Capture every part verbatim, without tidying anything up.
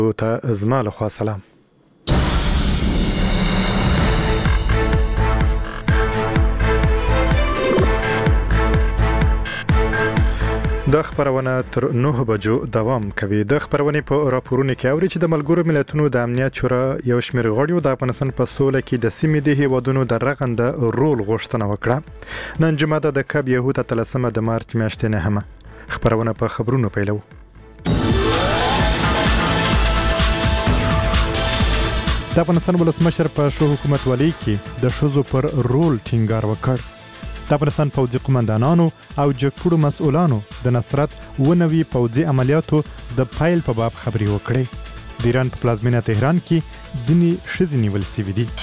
ته زما له خوا سلام. د خبرونه تر نه بجو دوام کوي. د خبرونې په راپورونو کې اوري چې د ملګرو ملتونو د امنیت شورا یو شمېر غړیو د افغانستان په سوله کې د سیمې د هیوادونو د رغنده رول غوښتنه وکړه. نن جمعه د کب یهود اتلسمه د مارچ میاشتې نهمه. خبرونه په خبرونو پیلو. د افغانستان ولسمشر په شو حکومت ولي کې د ښځو پر رول ټینګار وکړ. د افغانستان پوځي قومندانانو او جګپوړو مسؤلانو د نصرت ونوي پوځي عملیاتو د پایل په باب خبري وکړې. د ایران په پلازمینه تهران کې ځینې ښځې نیول سوي دي.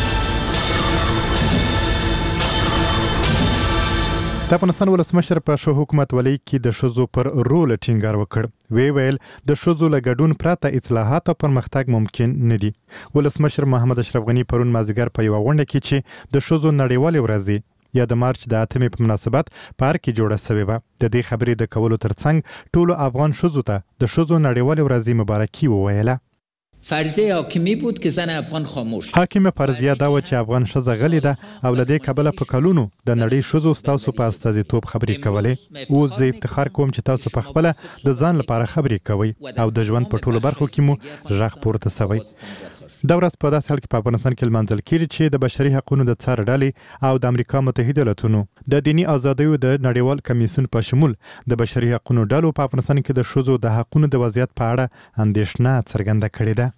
د افغانستان ولسمشر په شو حکومت ولي کې د ښځو پر رول ټینګار وکړ. وی ویل د ښځو له ګډون پرته اصلاحات او پرمختګ ممکن نه دي. ولسمشر محمد اشرف غني پرون مازیګر په یوه غونډه کې چې د ښځو نړیوالې ورځې یا د مارچ د اتمې په مناسبت پار کې جوړه شوې وه. د دې خبرې د کولو ترڅنګ ټولو افغان ښځو ته د ښځو نړیوالې ورځې مبارکي وویله. فرضیه حاکمی بود که زن افغان خاموش. حاکمه فرضیه دا و چې افغان ښځه غلې ده او له دې کبله په کلونو د نړۍ ښځو ستاسو په استازیتوب خبرې کولې. اوس زه افتخار کوم چې تاسو په خپله د ځان لپاره خبرې کوئ او د ژوند په ټولو برخو کې مو غږ پورته شوی. دا ورځ په داسې حال کې په افغانستان کې لمانځل کېږي چې د بشري حقوقو د څار ډلې او د امریکا متحده ایالاتونو د دیني ازادیو د نړیوال کمیسیون په شمول د بشري حقوقو ډلو په افغانستان کې د ښځو د حقوقو د وضعیت په اړه اندېښنه څرګنده کړې ده.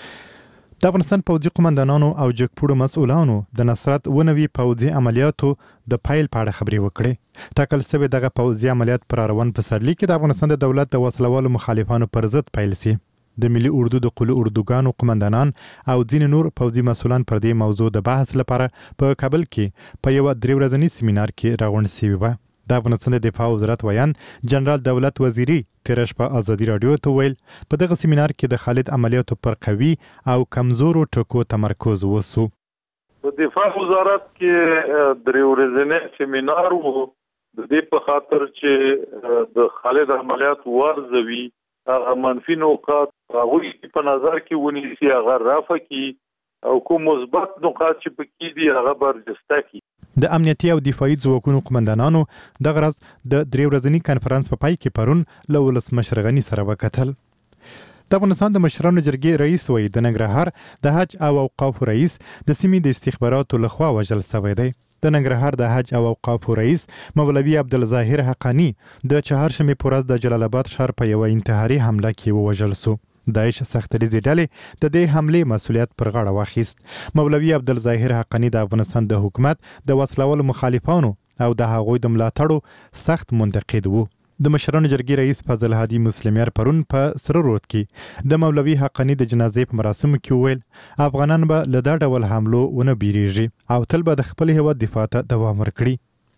د افغانستان پوځي قومندانانو او جګپوړو مسؤلانو د نصرت ونوي پوځي عملیاتو د پایل په اړه خبرې وکړې. ټاکل شوی دغه پوځي عملیات پر روان پسرلي کې د افغانستان د دولت د وسلوالو مخالفانو پر ضد پیل شي. د ملي اردو د قلو اردوګانو قومندانان او ځینې نور پوځي مسؤلان پر دې موضوع د بحث لپاره په کابل کې په یو درې ورځني سیمینار کې راغونډ شوي وو. د افغانستان د دفاع وزارت ویان جنرال دولت وزیری تیره شپه ازادي راډیو ته ویل په دغه سیمینار کې د خالد عملیاتو پر قوي او کمزورو ټکو تمرکز وسو. په دفاع وزارت کې درې ورځنی سیمینار وو د دې په خاطر چې د خالد عملیات ورزوي هغه منفي نقاط هغوی په نظر کې ونیسي، هغه رافع کړي او کوم مثبت نقاط چې پکې دي هغه برجسته کړي. د امنیتي او دفاعي ځواکونو قومندانانو دغه ورځ د درې ورځني کنفرانس په پای کې پرون له ولسمشر غني سره وکتل. د افغانستان د مشرانو جرګې رئیس وایي د ننګرهار د حج او اوقافو رئیس د سیمې د استخباراتو لخوا وژل شوی دی. د ننګرهار د حج او اوقافو رئیس مولوي عبدالظاهر حقانی د چهارشنبې په ورځ د جلال آباد ښار په یوه انتحاري حمله کې ووژل شو. داعش سختریزې ډلې د دې حملې مسؤلیت پر غاړه واخیست. مولوي عبدالظاهر حقانی د افغانستان د حکومت د وسلوالو مخالفانو او د هغوی د ملاتړو سخت منتقد وو. د مشرانو جرګې رئیس فضل هادي مسلمیار پرون په سره رود کې د مولوي حقانی د جنازې په مراسمو کې وویل افغانان به له دا ډول حملو ونه بیریږي او تل به د خپل هیواد دفاع ته دوام ورکړي.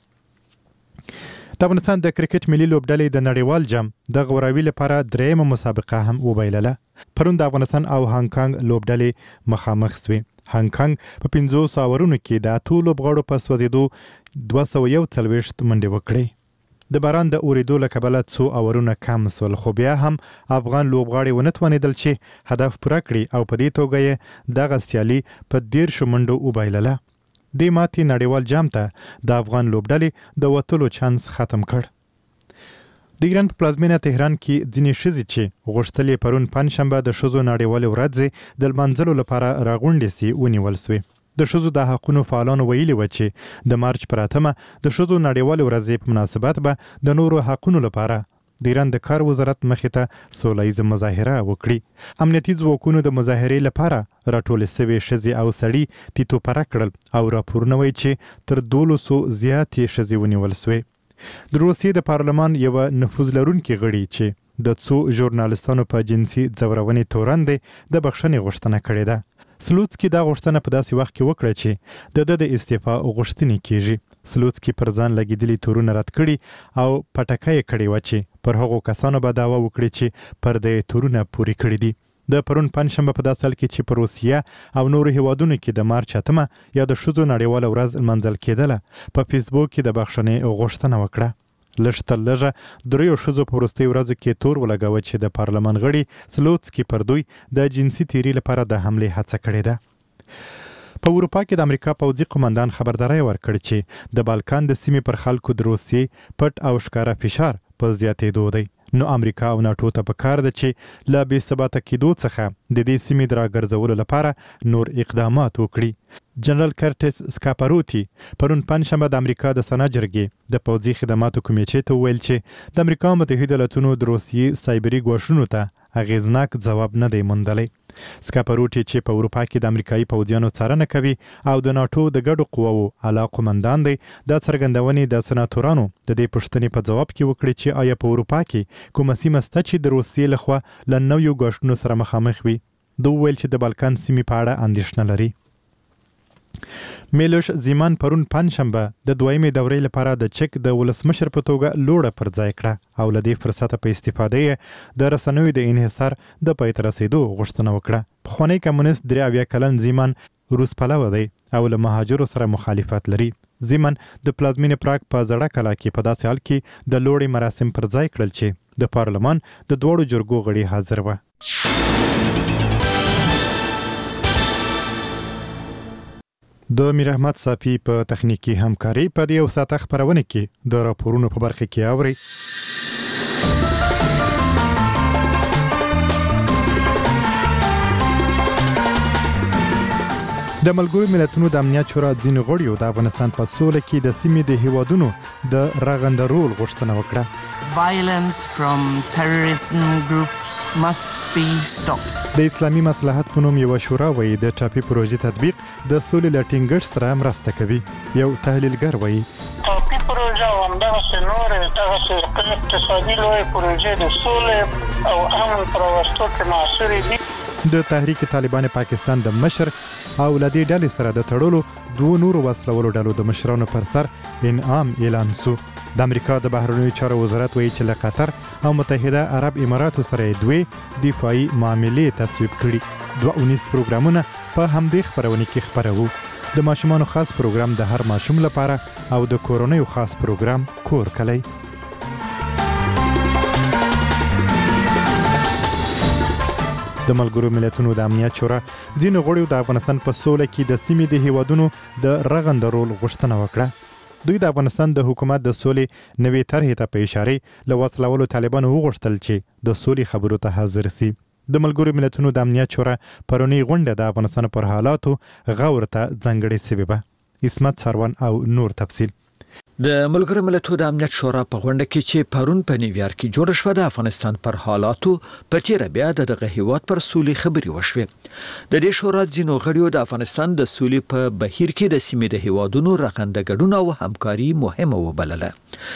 د افغانستان د کرکټ ملي لوبډلې د نړیوال جام د غوراوي لپاره درېیمه مسابقه هم وبایلله. پرون د افغانستان او هانګ کانګ لوبډلې مخامخ شوې. هانګ کانګ په پنځوس اورونو کې د اتو لوبغاړو په سوځېدو دوه سوه یو څلوېښت منډې وکړې. د باران د اورېدو له کبله څو اورونه کم سول، خو بیا هم افغان لوبغاړي ونه توانېدل چې هدف پوره کړي او په دې توګه یې دغه سیالي په دېرشو منډو وبایلله. دې ماتې نړیوال جام ته د افغان لوبډلې د وتلو چانس ختم کړ. د ایران په پلازمینه تهران کې ځینې ښځې چې غوښتل یې پرون پنجشنبه د ښځو نړیوالې ورځې د لمانځلو لپاره راغونډې سي ونیول سوې. د ښځو د حقونو فعالانو ویلي وه چې د مارچ پر اتمه د ښځو نړیوالې ورځې په مناسبت به د نورو حقونو لپاره د ایران د کار وزارت مخې ته سوله ییزه مظاهره وکړي. امنیتي ځواکونو د مظاهرې لپاره راټولې شوې ښځې او سړي تیتو پره کړل او راپورونه وایي چې تر دولسو زیاتې ښځې ونیول سوې. د روسیې د پارلمان یوه نفوذ لرونکي غړي چې د څو ژورنالستانو په جنسي ځورونې تورن دی د بخښنې غوښتنه کړې ده. سلوڅکي دا غوښتنه په داسې وخت کې وکړه چې د ده د استعفا غوښتنې کیږي. سلوڅکي پر ځان لګېدلي تورونه رد کړي او پټکه یې کړې وه چې پر هغو کسانو به دعوه وکړي چې پر د تورونه پورې کړي دي. د پرون پنجشنبه په داسې حال کې چې په روسیه او نورو هیوادونو کې د مارچ اتمه یا د ښځو نړیواله ورځ لمانځل کېدله، په فیسبوک کې د بخښنې غوښتنه وکړه. لږ تر لږه دریو ښځو په وروستیو ورځو کې تور ولګاوه چې د پارلمان غړي سلوڅکي پر دوی د جنسي تیري لپاره د حملې هڅه کړې ده. په اروپا کې د امریکا پوځي قومندان خبرداری ورکړ چې د بالکان د سیمې پر خلکو د روسیې پټ او ښکاره فشار په زیاتېدو دی. نو امریکا او ناټو ته پکار ده چې له بې ثباته کېدو څخه د دې سیمې د راګرځولو لپاره نور اقدامات وکړي. جنرال کرټس سکاپاروتی پرون پنجشنبه د امریکا د سنا جرګې د پوځي خدماتو کمیټې ته وویل چې د امریکا متحده ایالاتونو د روسیې سایبري ګواښونو ته اغیزناک ځواب نه دی موندلی. سکاپاروتی چې په اروپا کې د امریکایي پوځیانو څارنه کوي او د ناټو د ګډو قواوو اعلی قومندان دی، دا څرګندونې د سناتورانو د دې پوښتنې په ځواب کې وکړي چې آیا په اروپا کې کومه سیمه شته چې د روسیې لخوا له نویو ګواښونو سره مخامخ وي. دوی وویل چې د بالکان سیمې په اړه اندېښنه لري. میلوش زیمان پرون پنجشنبه د دویمې دورې لپاره د چک د ولسمشر په توګه لوړه پر ځای کړه او له دې فرصته په استفاده د رسنیو د انحصار د پای ته رسېدو غوښتنه وکړه. پخوانی کمونیست درې اویا کلن زیمان روس پلوی دی او له مهاجرو سره مخالفت لري. زیمان د پلازمینې پراګ په زړه کلا کې په داسې حال کې د لوړې مراسم پر ځای کړل چې د پارلمان د دواړو جرګو غړي حاضر وه. د میر احمد صافی په تخنیکی همکاري په دې او ساته خبرونه کې د راپورونو په برخه کې اوري. د ملګرو ملتونو د امنیت شورا ځینې غړیو د افغانستان په سوله کې د سیمې د هیوادونو د رغندرول غوښتنه وکړه. Violence from terrorism groups must be stopped. د اسلامي مصلحت په نوم یو شورا وایي د ټاپي پروژې تطبیق د سولې له ټینګښت سره مرسته کوي. یو تحلیلګر وایي ټاپي پروژه او همدغسې نورې دغسې اقتصادي لویې پروژې د سولې او امن په راوستو کې مؤثرې دي. د تحریک طالبان پاکستان د مشر او لدې ډلې سره د تړلو دوه نورو وسلوالو ډلو د مشرانو پر سر انعام اعلان سو. د امریکا د بهرنیو چارو وزارت وایي چې له قطر او متحده عرب اماراتو سره دوی دفاعي معاملې تصویب کړي. دوه اونیز پروګرامونه په همدې خبرونه کې خبرو. د ماشومانو خاص پروګرام د هر ماشوم لپاره او د کورونیو خاص پروګرام کور کلی. د ملګرو ملتونو د امنیت شورا ځینو غړیو د افغانستان په سوله کې د سیمې د هیوادونو د رغندرول غوښتنه وکړه. دوی د افغانستان د حکومت د سولې نوې طرحې ته په اشاره له وسلوالو طالبانو وغوښتل چې د سولې خبرو ته حاضر سي. د ملګرو ملتونو د امنیت شورا پرونی غونډه د افغانستان پر حالاتو غور ته ځانګړې سوې وه. اسمت سروان او نور تفصیل. د ملګرو ملتونو د امنیت شورا په غونډه کې چې پرون په نیویارک کې جوړ شو د افغانستان پر حالاتو په تیر بیا دغه هیواد پر سولې خبري وشوه. د دې شورا ځینو غړیو د افغانستان د سولې په بهیر کې د سیمې د هیوادونو رغنده ګډون او همکاري مهمه وبلله.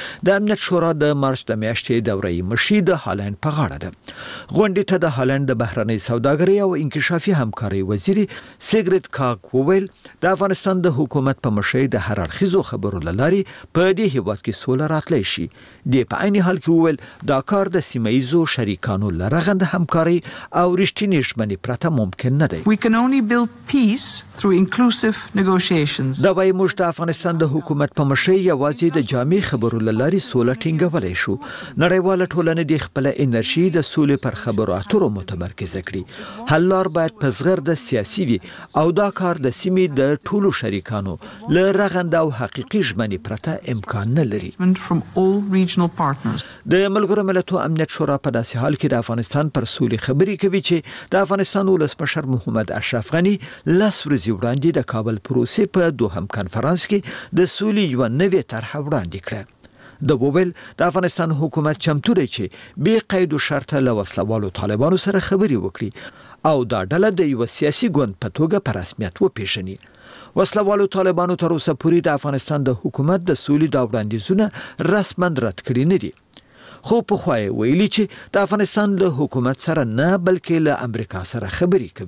د امنیت شورا د مارچ د میاشتې دورې مشي د هالند په غاړه ده. غونډې ته د هالند د بهرنۍ سوداګرۍ او انکشافي همکاري وزیر سیګریټ کاګ وویل د افغانستان د حکومت په مشي د هر اړخیزو خبرو لاري په دې هیواد کې سوله راتلی شي. د په عین حال کې وویل دا کار د سیمایزو شریکانو لرغند همکاري او رښتینې ژمنې پرته ممکن نه دی. We can only build peace through inclusive negotiations. دا وايي موږ د افغانستان د حکومت په مشي یوازې د جامع خبرو لاري سوله ټینګولای شو. نړیواله ټولنه د خپل انرژي د سولې پر خبرو اترو متمرکز کړي. حل لار باید په زغر د سیاسي وي او دا کار د سیمې د ټولو شریکانو لرغند او حقيقي ژمنې پرته امکان نه لري. From all regional partners. د ملګرو ملتونو امنیت شورا په داسې حال کې د افغانستان پر سولې خبري کوي چې د افغانستان ولسمشر محمد اشرف غنی لاس ورځې وړاندې د کابل پروسې په دوهم کنفرانس کې د سولې یو نوې طرح وړاندې کړه. د وویل د افغانستان حکومت چمتو دی چې بې قید او شرط له وسلوالو طالبانو سره خبري وکړي او دا ډله د یو سیاسي ګوند په توګه په رسمیت وپیژني. وسلوالو طالبانو تر اوسه پورې د افغانستان د حکومت د سولې د وړاندیزونه رسما رد کړي نه دي. خو په خوای ویلي چې د افغانستان له حکومت سره نه بلکې له امریکا سره خبري کوي.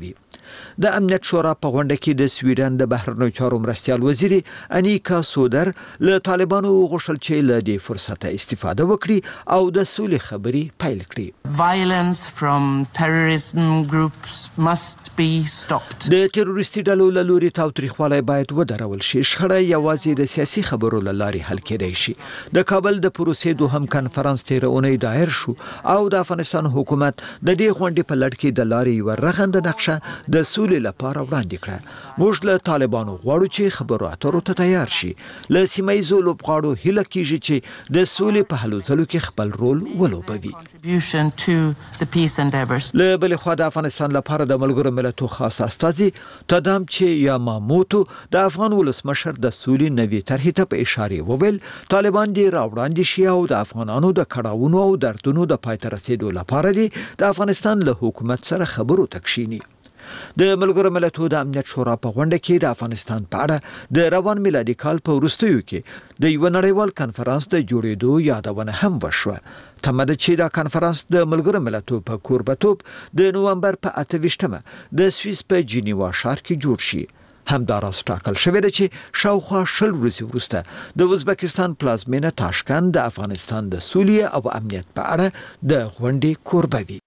د امنیت شورا په غونډه کې د سویډن د بهرنیو چارو مرستیال وزیر انیکا سودر له طالبانو غوښتل چې له دې فرصته استفاده وکړي او د سولې خبرې پیل کړي. Violence from terrorism groups must be stopped. د تروریستي ډلو له لوري تاوتریخوالی باید ودرول شي. شخړه یوازې د سیاسي خبرو له لارې حل کېدای شي. د کابل د پروسې دوهم کنفرانس تېره اونۍ دایر شو او د افغانستان حکومت د دې غونډې په لړ کې د لارې یوه رغنده نقشه د سولې لپاره وړاندې کړه. موږ له طالبانو غواړو چې خبرو اترو ته تیار شي. له سیمه ییزو لوبغاړو هیله کیږي چې د سولې په هلو ځلو کې خپل رول ولوبوي. Contribution to the peace endeavors. له بلې خوا د افغانستان لپاره د ملګرو ملتونو خاص استازي تدامچی یاماموتو د افغان ولسمشر د سولې نوي طرحې ته په اشاره وویل طالبان دې راوړاندې شي او د افغانانو د کړاوونو او دردونو د پای ته رسیدو لپاره دې د افغانستان له حکومت سره خبرو تکشینی. د ملګرو ملتونو د امنیت شورا په غونډه کې د افغانستان په اړه د روان میلادي کال په وروستیو کې د یو نړیوال کنفرانس د جوړېدو یادونه هم وشوه. تمه ده چې دا کنفرانس د ملګرو ملتونو په کوربتوب د نوامبر په اته ویشتمه د سویس په جنیوا ښار کې جوړ شي. همداراز ټاکل شوې ده چې شاوخوا شل ورځې وروسته د ازبکستان پلازمینه تاشکند د افغانستان د سولې او امنیت په اړه د غونډې کوربه وي.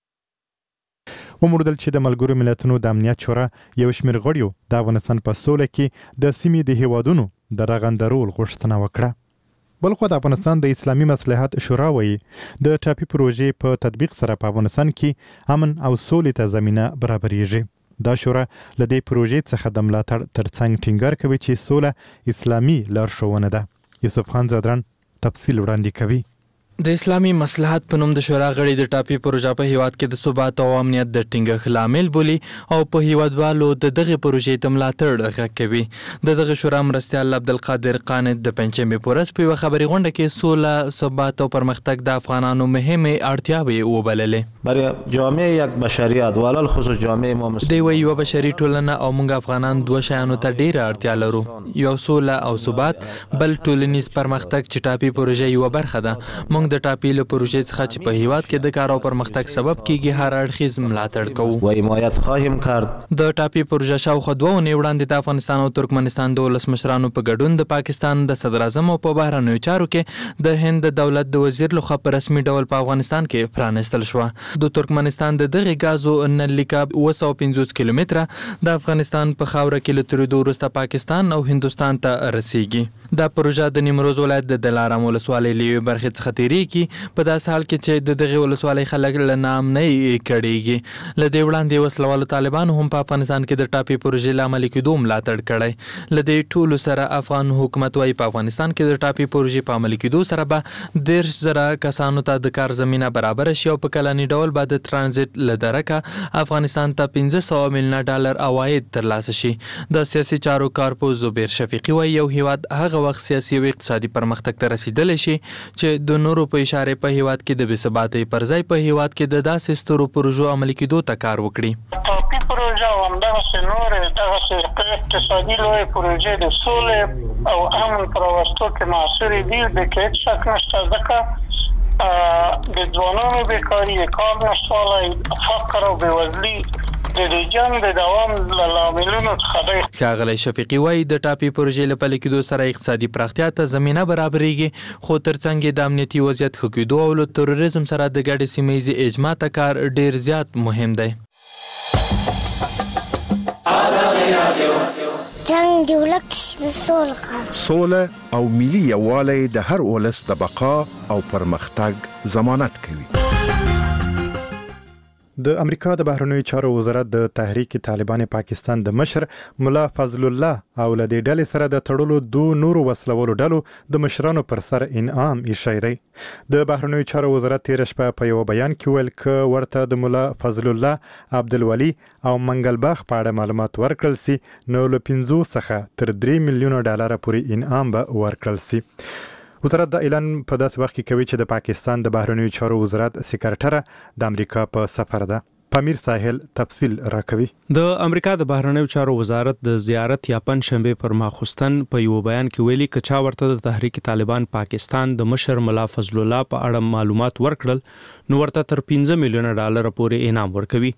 وموندل چې د ملګرو ملتونو د امنیت شورا یو شمېر غړیو د افغانستان په سوله کې د سیمې د هیوادونو د رغندرول غوښتنه وکړه. بلخو د افغانستان د اسلامي مصلحت شورا وایي د ټاپي پروژې په تطبیق سره په افغانستان کې امن او سولې ته زمینه برابرېږي. دا شورا له دې پروژې څخه د ملاتړ ترڅنګ ټینګار کوي چې سوله اسلامي لارښوونه ده. یوسف خان زادران تفصیل وړاندې کوي. د اسلامي مصلحت په نوم د شورا غړي د ټاپي پروژه په هیواد کې د ثبات او امنیت د ټینګښت لامل بولي او په هیوادوالو د دغه پروژې ته ملاتړ غږ کوي. د دغه شورا مرستیال عبدالقادر قانت د پنځمې په ورځ په یوه خبري غونډه کې سوله، ثبات او پرمختګ د افغانانو مهمې اړتیاوې وبللې. برای جامعه یک بشریت و علل خصوص جامعه ما مسلمان دی وایي یوه بشري ټولنه او موږ افغانان دوه شیانو ته ډېره اړتیا لرو، یو سوله او ثبات، بل ټولنیز پرمختګ چې ټاپي پروژه یوه برخه ده. موږ د ټاپي له پروژې څخه چې په هیواد کې د کار او پرمختګ سبب کیږي هر اړخیز ملاتړ کوو و حمایت خواهیم کرد. د ټاپي پروژه شاوخوا دوه اونۍ وړاندې د افغانستان او ترکمنستان د ولسمشرانو په ګډون د پاکستان د صدر اعظم او په بهرنیو چارو کې د هند د دولت د وزیر لخوا په رسمي ډول په افغانستان کې پرانستل شوه. د ترکمنستان د دغه غازو نلیکا اوه سوه پنځوس کیلومتره د افغانستان په خاوره کې له تېرېدو وروسته پاکستان او هندوستان ته رسیږي. دا پروژه د نیمروز ولایت د دلارام ولسوالۍ له یوې برخې څخه تېرېږي. په داسې حال کې چې د دغې ولسوالۍ خلک له ناامنۍ کړېږي. له دې وړاندې وسلوالو طالبانو هم په افغانستان کې د ټاپي پروژې له عملي کېدو ملاتړ کړی. له دې ټولو سره افغان حکومت وایي په افغانستان کې د ټاپي پروژې په عملي کېدو سره به دېرش زره کسانو ته د کار زمینه برابره شي او په کلني ډول به د ترانزیت له درکه افغانستان ته پنځه سوه میلیونه ډالر عواید ترلاسه شي. د سیاسي چارو کارپوه زبیر شفیقي وایي یو هیواد هغه وخت سیاسي او اقتصادي پرمختګ ته رسیدلی شي چې د نورو په اشاره په هیواد کې د بې ثباتۍ پر ځای په هیواد کې د داسې سترو پروژو عملي کېدو ته کار وکړي. ټاپي پروژه او همدغسې نورې دغسې اقتصادي لویې پروژې د سولې او امن په راوستو کې مؤثرې دي. د کې هېڅ شک نشته ځکه د ځوانانو بیکاري، د کار نشتوالی، فقر او بېوزلي د دې جنګ د دوام له لاملونو څخه دی. ښاغلی شفیقي وایي د ټاپي پروژې له پلي کېدو سره اقتصادي پراختیا ته زمینه برابرېږي، خو ترڅنګ یې د امنیتي وضعیت ښه کېدو او له تروریزم سره د ګډې سیمه ییزې اجماع ته کار ډېر زیات مهم دی. جنگ دی ولک د سولې سوله او ملي یووالی د هر ولس د بقا او پرمختګ ضمانت کوي. د امریکا د بهرنیو چارو وزارت د تحریک طالبان پاکستان د مشر ملا فضل الله او له دې ډلې سره د تړلو دوه نورو وسلوالو ډلو د مشرانو پر سر انعام ایښی دی. د بهرنیو چارو وزارت تېره شپه په یو بیان کې ویل که ورته د ملا فضل الله، عبدالولي او منګلباخ په اړه معلومات ورکړل سي نو له پنځو څخه تر درې میلیونه ډالره پورې انعام به ورکړل سي. وزارت دا اعلان په داسې وخت کې کوي چې د پاکستان د بهرنیو چارو وزارت سکرټره د امریکا په سفر ده. پامیر ساحل تفصیل راکوي. د امریکا د بهرنیو چارو وزارت د زیارت یا پنځشنبه پر ماخوستن په یو بیان کې ویلي که چا ورته د تحریک طالبان پاکستان د مشر ملا فضل الله په اړه معلومات ورکړل نو ورته تر پنځه میلیونه ډالر پورې انعام ورکوي.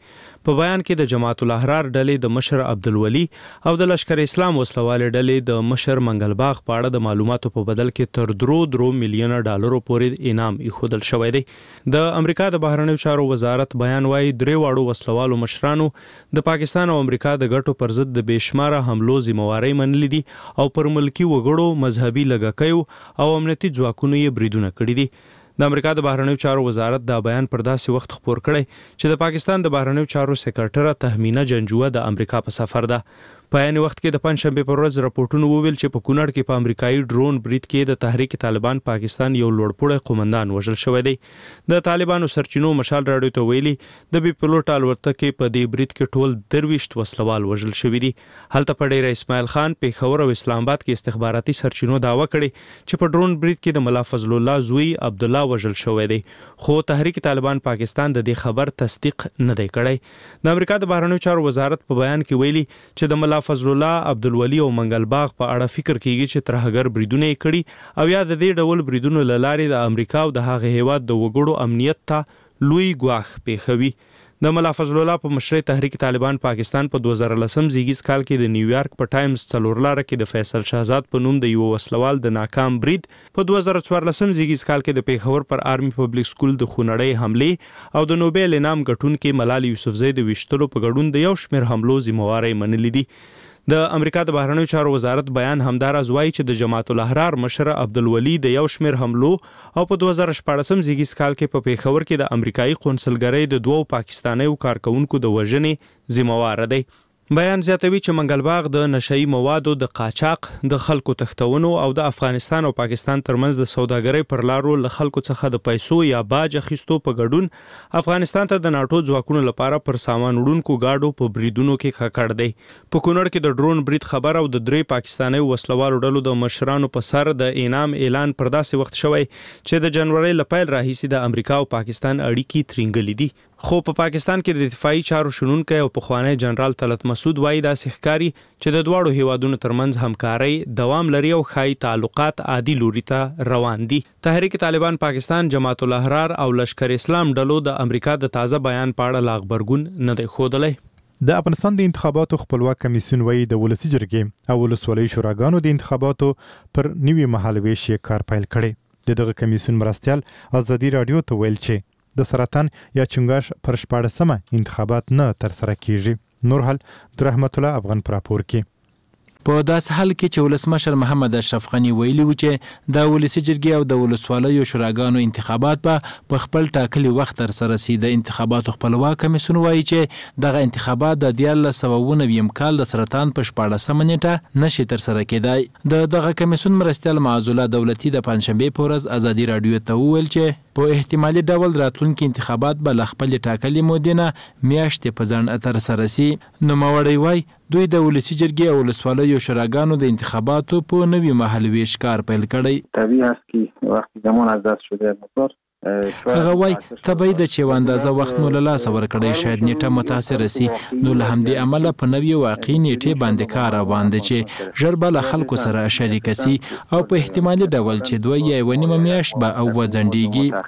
په بیان کې د جماعت الاحرار ډلې د مشر عبدالولي او د لشکر اسلام وسلوال ډلې د مشر منګل باغ په اړه د معلوماتو په بدل کې تر درو درو میلیونه ډالرو پورې انعام ایښودل شوی دی. د امریکا د بهرنیو چارو وزارت بیان وايي درې واړو وسلوالو مشرانو د پاکستان او امریکا د ګټو پر ضد د بېشماره حملو ذمہواري منلې دي او پر ملکی وګړو مذهبي لږکیو او امنیتي ځواکونو یې بریدونه کړي دي. د امریکا د بهرنیو چارو وزارت دا بیان پر داسې وخت خپور کړی چې د پاکستان د بهرنیو چارو سکرټره تهمینه جنجوه د امریکا په سفر ده. په عین وخت کې د پنځشنبه پر ورځ راپورټونه وویل چې په کونړ کې په امریکایي ډرون برید کې د تحریک طالبان پاکستان یو لوړپوړی قومندان وژل شوی دی. د طالبانو سرچینو مشال راډیو ته ویلي د بي پلوټ الوتکې په دې برید کې ټول درويشت وسلوال وژل شوی دي. هلته په ډیره اسماعیل خان پیښور او اسلام آباد کې استخباراتي سرچینو داوا کړي چې په ډرون برید کې د ملا فضل الله زوی عبد الله وژل شوی دی، خو تحریک طالبان پاکستان د دې خبر تصدیق نه دی کړی. د امریکا د بهرنیو چارو وزارت په بیان کې ویلي چې د ملا فضل الله عبدالولي او منګل باغ په اړه فکر کیږي چې ترهګر بریدونه یې کړي او یا د دې ډول بریدونو له لارې د امریکا او د هغه هیواد د وګړو امنیت ته لوی ګواښ پیښوي. د ملا فضل الله په مشرۍ تحریک طالبان پاکستان په دوه زره لسم زیږیز کال کې د نیویارک په ټایمز څلورلاره کې د فیصل شهزاد په نوم د یو وسلوال د ناکام برید، په دوه زره څوارلسم زیږیز کال کې د پیښور پر آرمي پبلک سکول د خونړۍ حملې او د نوبل انعام ګټونکي ملال یوسفزۍ د ویشتلو په ګډون د یو شمېر حملو ذمہواري منلې دي. د امریکا د بهرنیو چارو وزارت بیان همداراز وایي چې د جماعت الاحرار مشر عبدالولي د یو شمېر حملو او په دوه زره شپاړسم زیږیز کال کې په پیښور کې د امریکایي قونسلګرۍ د دوو پاکستانیو کارکونکو د وژنې ذمہوار دی. بیان زیاتوي چې منګل باغ د نشئی موادو د قاچاق، د خلکو تښتونو او د افغانستان او پاکستان ترمنځ د سوداګرۍ پر لارو له خلکو څخه د پیسو یا باج اخیستو په ګډون افغانستان ته د ناټو ځواکونو لپاره پر سامان وړونکو گاډو په بریدونو کې خکړ دی. په کونړ کې د ډرون برید خبر او د درې پاکستاني وسلوالو ډلو د مشرانو په سر د انعام اعلان پر داسې وخت شوی چې د جنوري له پیل راهیسې د امریکا او پاکستان اړیکې ترینګلې دي. خو په پاکستان کې د دفاعي چارو شنونکی او پخوانی جنرال طلعت مسعود وایي داسې ښکاري چې د دواړو هیوادونو ترمنځ همکاري دوام لري او ښایي تعلقات عادي لوري ته روان دي. تحریک طالبان پاکستان، جماعت الاحرار او لشکر اسلام ډلو د امریکا د تازه بیان په اړه لا خبرګون نه دی ښودلی. د افغانستان د انتخاباتو خپلواک کمیسیون وایي د ولسي جرګې او ولسوالۍ شوراګانو د انتخاباتو پر نوي مهالویش یې کار پیل کړی. د دغه کمیسیون مرستیال ازادي راډیو ته ویل چې د سرطان یا چنګاش پر شپاړسمه انتخابات نه ترسره کیږي. نور حال د رحمت الله افغان پر راپور کې. په داسې حال کې چې ولسمشر محمد اشرف غنی ویلي و چې د ولسي جرګې او د ولسوالیو شوراګانو انتخابات به په خپل ټاکلي وخت ترسره شي. د انتخاباتو خپلواک کمیسیون وایي چې دغه انتخابات د دیارلس سوه اووه نوي کال د سرطان په شپاړسمه نیټه نشي ترسره کېدای. د دغه کمیسیون مرستیال معزوله دولتي د پنځشنبې په ورځ ازادي راډیو ته وویل چې په احتمالي ډول راتلونکي انتخابات به له خپلې ټاکلې مودې نه میاشتې په ځنډ ترسره شي. نوموړی وایي دوی د ولسي جرګې او ولسوالیو شوراګانو د انتخاباتو په نوي مهالویش کار پیل کړی. طبیعی است که وقتی زمان از دست شده مقدار هغه وایي طبیعي ده چې یو اندازه وخت مو له لاسه ورکړی، شاید نیټه متاثره سي، نو له همدې امله په نوي واقعي نیټې باندې کار روان دی چې ژر به له خلکو سره شریکه سي او په احتمالي ډول چې دوه یا یوه نیمه میاشت به او وځنډېږي.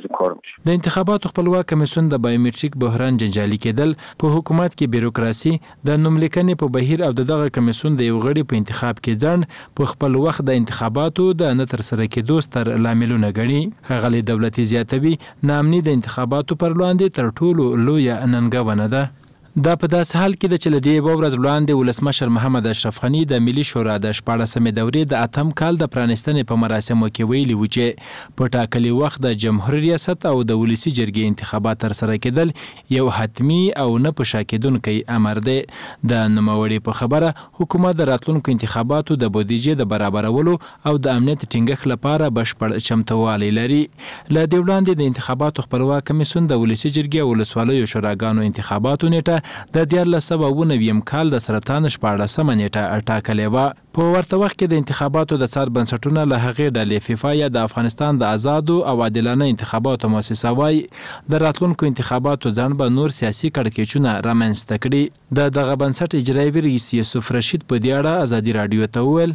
د انتخاباتو خپلواک کمیسیون د بایومټریک بحران جنجالي کېدل، په حکومت کې بیروکراسي، د نوملیکنې په بهیر او د دغه کمیسیون د یو غړي په انتخاب کې ځنډ په خپل وخت د انتخاباتو د نه ترسره کېدو ستر لاملونه ګڼي. ښاغلی دولتي زیاتوي ناامني د انتخاباتو پر وړاندې تر ټولو لویه ننګونه ده. دا په داسې حال کې ده چې له دې یوه ورځ وړاندې ولسمشر محمد اشرف غني د ملي شورا د شپاړسمې دورې د اتم کال د پرانیستنې په مراسمو کې ویلي و چې په ټاکلي وخت د جمهوري ریاست او د ولسي جرګې انتخابات ترسره کېدل یو حتمي او نه په شا کېدونکی امر دی. د نوموړي په خبره حکومت د راتلونکو انتخاباتو د بودیجې د برابرولو او د امنیت ټینګښت لپاره بشپړ چمتووالی لري. له دې وړاندې د انتخاباتو خپلواک کمیسیون د ولسي جرګې او ولسوالیو شوراګانو انتخاباتو نیټه د دیارلس سوه اووه نوي کال د سرطان شپاړسمه نیټه ټاکلې وه. په ورته وخت کې د انتخاباتو د څار بنسټونه له هغې ډلې فیفا یا د افغانستان د آزادو او عادلانه انتخاباتو مؤسسه وایي د راتلونکو انتخاباتو ځنډ به نور سیاسي کړکېچونه رامنځته کړي. د دغه بنسټ اجرایي رئیس یوسف رشید په دې اړه ازادي راډیو ته وویل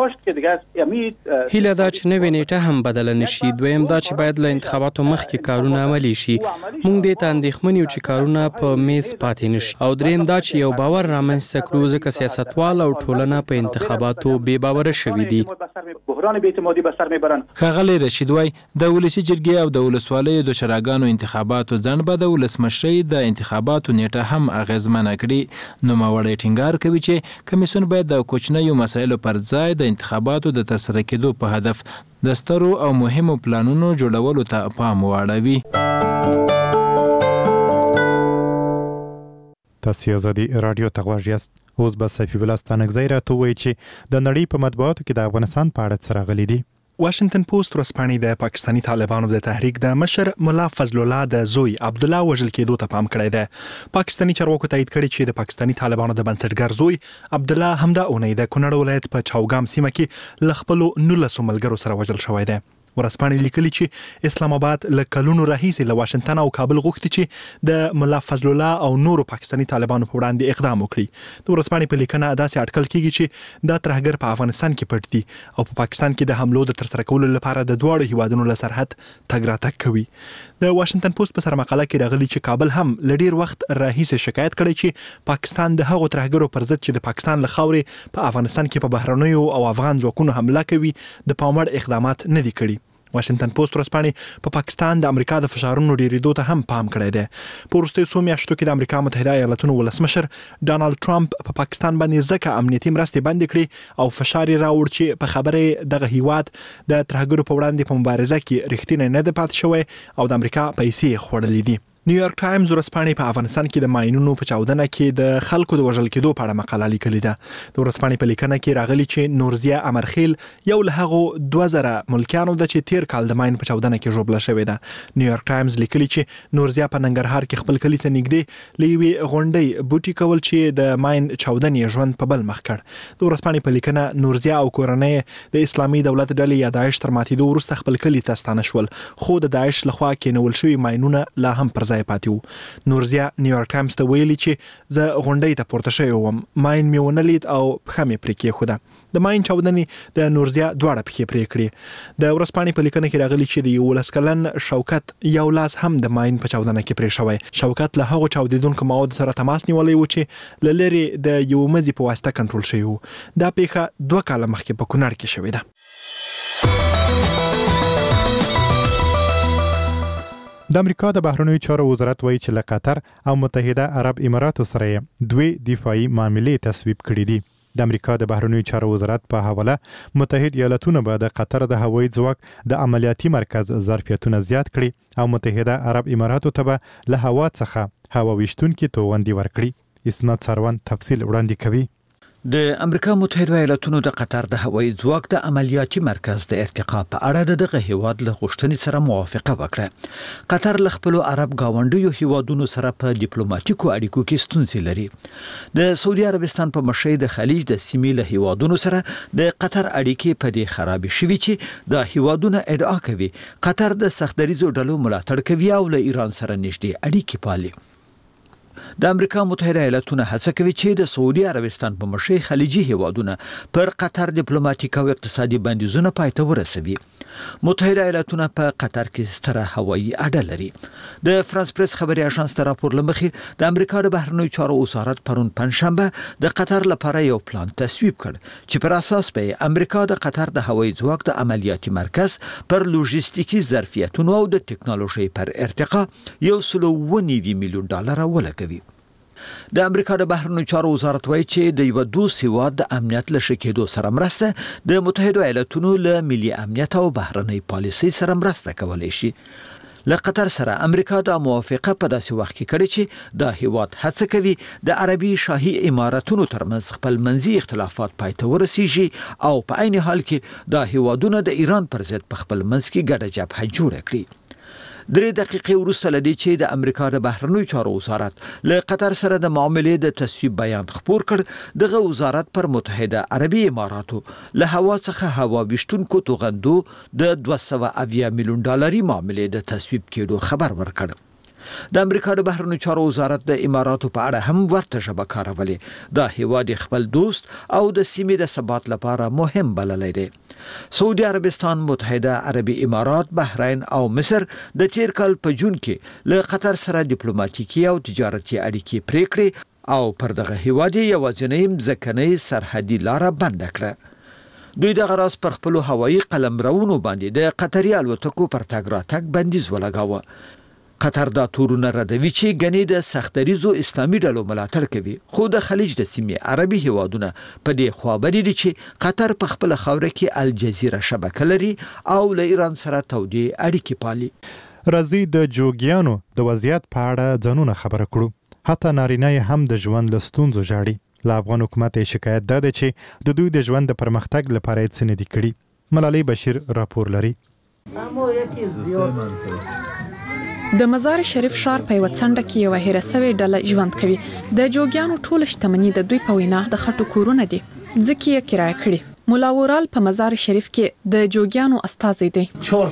هیله دا چې نوې نیټه هم بدله نشي. دویم دا چې باید له انتخاباتو مخکې کارونه عملي شي. موږ دې ته اندېښمن یو چې کارونه په میز پاتې نشي. او دریم دا چې یو باور رامنځته کړو ځکه سیاستوال او ټولنه په انتخاباتو تو بې باوره شوي دي. ښاغلی رشید وایي د ولسي جرګې او د ولسوالیو د شوراګانو انتخاباتو ځنډ به د ولسمشرۍ د انتخاباتو نیټه هم اغېزمنه کړي. نوموړی ټینګار کوي چې کمیسیون باید د کوچنیو مسایلو پر ځای د انتخاباتو د ترسره کېدو په هدف د سترو او مهمو پلانونو جوړولو ته پام واړوي. تاسو ازادي راډیو ته غواړئ. اوس به سیفی الله ستانکزی راته وایي چې د نړۍ په مطبوعاتو کې د افغانستان په اړه څه راغلي دي. واشنگټن پوسټ ورځپاڼې د پاکستاني طالبانو د تحریک د مشر ملا فضل الله د زوی عبد الله وژل کېدو ته پام کړی دی. پاکستاني چارواکو تایید کړی چې د پاکستاني طالبانو د بنسټګر زوی عبد الله همدا اونۍ د کونړ ولایت په چاوګام سیمه کې ل خپل نولسو ملګرو سره وژل شوی دی. ورځپاڼې لیکلي چې اسلام آباد له کلونو راهیسې له واشنگټن او کابل غوښتي چې د ملا فضل الله او نورو پاکستاني طالبانو په وړاندې اقدام وکړي. د ورځپاڼې په لیکنه داسې اټکل کیږي چې دا ترهګر په افغانستان کې پټ دي او په پاکستان کې د حملو د ترسره کولو لپاره د دواړو هیوادونو له سرحد تګ راتګ کوي. د واشنگټن پوسټ په سرمقاله کې راغلي چې کابل هم ل ډیر وخت راهیسې شکایت کړی چې پاکستان د هغو ترهګرو پر ضد چې د پاکستان له خاورې په افغانستان کې په بهرنیو او افغان ځواکونو حمله کوي د پاموړ اقدامات نه دي کړي. واشنگټن پوسټ ورځپاڼې په پاکستان د امریکا د فشارونو ډیریدو ته هم پام کړی دی. په وروستیو څو میاشتو کې د امریکا متحده ایالاتونو ولسمشر ډانلډ ټرمپ په پاکستان باندې ځکه امنیتي مرستې بندې کړې او فشار یې راوړ چې په خبره دغه هیواد د ترهګرو په وړاندې په مبارزه کې رښتینی نه دی پاتې شوی او د امریکا پیسې خوړلې دي. نیویارک ټایمز ورځپاڼې په افغانستان کې د ماینونو په چاودنه کې د خلکو د وژل کېدو په اړه مقاله لیکلې ده. د ورځپاڼې په لیکنه کې راغلي چې نورزیا امرخیل یو له هغو دوه زره ملکیانو ده چې تیر کال د ماین په چاودنه کې ژوبله شوې ده. نیویارک ټایمز لیکلي چې نورزیا په ننګرهار کې خپل کلي ته نږدې له یوې غونډۍ بوټي کول چې د ماین چاودنې ژوند په بل مخ کړ. د ورځپاڼې په لیکنه نورزیا او کورنۍ د اسلامي دولت ډلې یا داعش تر ماتېدو وروسته خپل کلي ته ستانه شول خو د داعش لخوا کېنول شوي ماینونه لا هم پر ځای پاتې وو. نورزیا نیویارک ټایمز ته ویلي چې زه غونډۍ ته پورته شوی وم ماین مې ونه لید او پښه مې پرې کېښوده. د ماین چاودنې د نورزیا دواړه پښې پرې کړې. د ورځپاڼې په لیکنه کې راغلي چې د یولس کلن شوکت یو لاس هم د ماین په چاودنه کې پرې شوی. شوکت له هغو چاودیدونکو موادو سره تماس نیولی و چې له لرې د یو مزي په واسطه کنټرول شوی و. دا پیښه دوه کاله مخکې په کونړ کې شوې ده. د امریکا د بهرنیو چارو وزارت وایي چې له قطر او متحده عرب اماراتو سره دوی دفاعي معاملې تصویب کړې دي. د امریکا د بهرنیو چارو وزارت په حواله متحده ایالاتونو به د قطر د هوایي ځواک د عملیاتي مرکز ظرفیتونه زیات کړي او متحده عرب اماراتو ته به له هوا څخه هوا ویشتونکي توغندي ورکړي. اسمت سروان تفصیل وړاندې کوي. د امریکا متحده ایالاتونو د قطر د هوایي ځواک د عملیاتي مرکز د ارتقا په اړه دغه هیواد له غوښتنې سره موافقه وکړه. قطر له خپل عرب گاونډیو هیوادونو سره په ډیپلوماټیکو اړیکو کې ستونزې لري. د سعودي عربستان په مشرۍ د خلیج د سیمې له هیوادونو سره د قطر اړیکې په دې خراب شوي چې د هیوادونو ادعا کوي قطر د سختدریزو ډلو ملاتړ کوي او له ایران سره نږدې اړیکې پالي. د امریکا متحده ایالاتونو هڅه کوي چې د سعودي عربستان په مشرۍ خلیجي هیوادونه پر قطر ډیپلوماټیک او اقتصادي بندیزونه پای ته ورسوي. متحده ایالاتونه په قطر کې ستره هوایي اډه لري. د فرانس پریس خبري اژانس ته راپور لمخې د امریکا د بهرنیو چارو وزارت پرون پنځشنبه د قطر لپاره یو پلان تصویب کړ چې پر اساس به امریکا د قطر د هوایي ځواک د عملیاتي مرکز پر لوجستیکي ظرفیتونو او د ټکنالوژي پر ارتقا یو سل او نوي میلیون ډالر ولګوي. د امریکا د بهرنیو چارو وزارت وایي چې د یو دوست هیواد د امنیت له ښه کېدو سره مرسته د متحده ایالاتونو له ملي امنیت او بهرنۍ پالیسۍ سره مرسته کولی شي. له قطر سره امریکا د موافقه په داسې وخت کې کړې چې د هیواد هڅه کوي د عربي شاهي اماراتونو ترمنځ خپل منځي اختلافات پای ته ورسیږي او په عین حال کې د هیوادونو د ایران پر ضد په خپل منځ کې ګډه جبهه جوړه کړي. درې دقیقې وروسته لدی چې د امریکا د بهرنیو چارو وزارت له قطر سره د معاملې د تصویب بیان خپور کړ. دغه وزارت پر متحده عربي اماراتو له هوا څخه هوا وشتونکو توغندو د دوه سوه اویا میلیون ډالري معاملې د تصویب کېدو خبر ورکړ. د امریکا د بهرنیو چارو وزارت د اماراتو په اړه هم ورته ژبه کارولې. دا هیواد خپل دوست او د سیمې د ثبات لپاره مهم بللی دی. سعودي عربستان، متحده عربي امارات، بحرین او مصر د تیر کال په جون کې له قطر سره ډیپلوماټیکي او تجارتي اړیکې پرې کړې او پر دغه هیواد یوازینۍ ځمکنۍ سرحدي لاره بنده کړه. دوی د غراس پر خپل هوایي قلمرونو باندې د قطري الوتکو پر تګ راتګ بندیز ولګاوه. قطر دا تورونه ردوي چې غني د سختریزو اسلامي ډلو ملاتړ کوي، خو د خلیج د سیمې عربي هیوادونه په دې خوابري دي چې قطر په خپل خوره کې الجزیره شبکه لري او له ایران سره تودې اړیکې پالي. راځي د جوګیانو د وضعیت په اړه ځانونه خبره کړو. حتی نارینه هم د ژوند له ستونزو ژاړي. له افغان حکومت شکایت ده چې د دوی د ژوند د پرمختګ لپاره هیڅ نه دي کړي. ملالۍ بشیر راپور لري. د مزار شریف ښار په یوه څنډه کې یوه هیره سوې ډله ژوند کوي. د جوګیانو ټوله شتمني د دوی په وینا د خټو کورونه دي، ځکه یې کرایه کړي. مولا ورال په مزار شریف کې د جوګیانو استازی دی.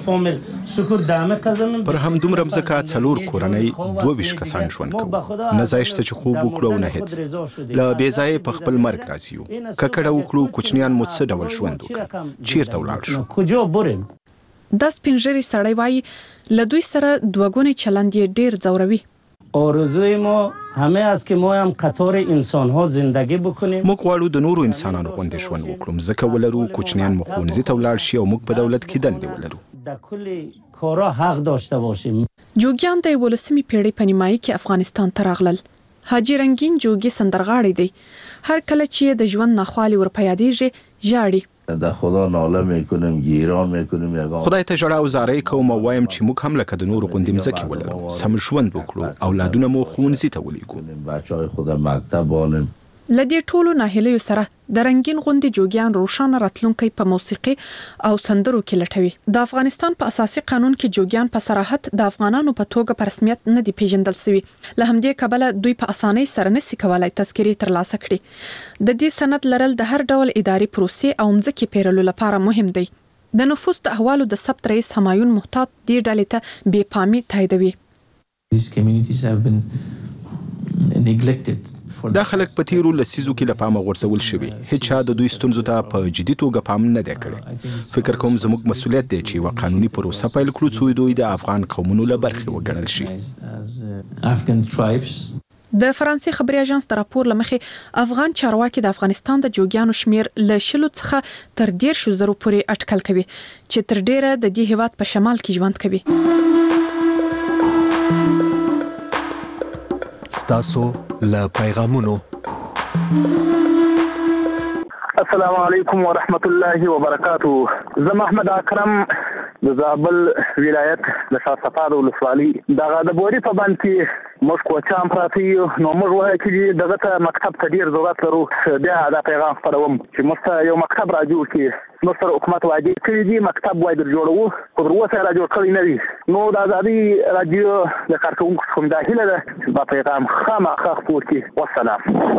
پر همدومره مځکه څلور کورنۍ دوه ویشت کسان ژوند کوو. نه ځای شته چې خوب وکړو او نه هېڅ. له بې ځایه په خپل مرګ راځي یو. که کډه وکړو کوچنیان مو څه ډول ژوند وکړي، چیرته ولاړ شو. دا سپین ږیری سړی وایي له دوی سره دوه ګونی چلند یې ډیر ځوروي. آرزوی ما همه است که ما هم قطار انسان ها زندگی بکنیم. موږ غواړو د نورو انسانانو غوندې ژوند وکړو، ځکه ولرو کوچنیان مو ښوونځي ته ولاړ شي او موږ په دولت کې دندې ولرو. در کل کارا حق داشته باشیم. جوګیان د یولسمې پیړۍ په نیمایي کې افغانستان ته راغلل. حاجي رنگین جوګي سندرغاړی دی. هر کله چې د ژوند ناخوالې ور په یادېږي ژاړي. د خدا ناله میکنیم، گیران میکنیم. خدای ته ژړا او زارۍ کوم او وایم چې موږ هم لکه د نورو غوندې مځکې ولرو، سم ژوند وکړو، اولادونه مو ښوونځي ته ولیږو، بچه‌های خود مکتب والیم. له دې ټولو ناهیلیو سره د رنګین غوندې جوګیان روښانه راتلونکی په موسیقي او سندرو کې لټوي. د افغانستان په اساسي قانون کې جوګیان په صراحت د افغانانو په توګه په رسمیت نه دي پیژندل شوي. له همدې کبله دوی په اسانۍ سره نشي کولای تذکرې ترلاسه کړي. د دې سند لرل د هر ډول اداري پروسې او مځکې پیرلو لپاره مهم دی. د نفوس د احوالو د ثبت رئیس همایون محتاط دې ډلې ته بې پامي تاییدوي. دا خلک په تیرو لسیزو کې له پامه غورځول شوي. هیڅ چا د دوی ستونزو ته په جدي توګه پام نه دی کړی. فکر کوم زموږ مسؤلیت دی چې یوه قانوني پروسه پیل کړو څو دوی د افغان قومونو له برخې وګڼل شي. د فرانسې خبري اژانس د راپور لمخې افغان چارواکي د افغانستان د جوګیانو شمیر له شلو څخه تر دیرشو زرو پورې اټکل کوي چې تر ډیره د دې هیواد په شمال کې ژوند کوي. ستاسو له پیغامونو. السلام علیکم ورحمت الله وبرکاته. زه محمد اکرم د زابل ولایت د شاه صفا ولسوالۍ دغه د بوري په بند کې موږ کوچام پراته یو. نو موږ وایو چې دغه ته مکتب ته ډیر ضرورت لرو. بیا دا پیغام خپروم چې موږ یو مکتب را جوړ کړي. نو سره حکومت واجب کړی دی مکتب وای در جوړو، خو تر اوسه را جوړ کړی نه دی. نو د ازادي رادیو د کارکونکو څخه دا هیله ده چې دا پیغام خامخا خپور کړي. والسلام.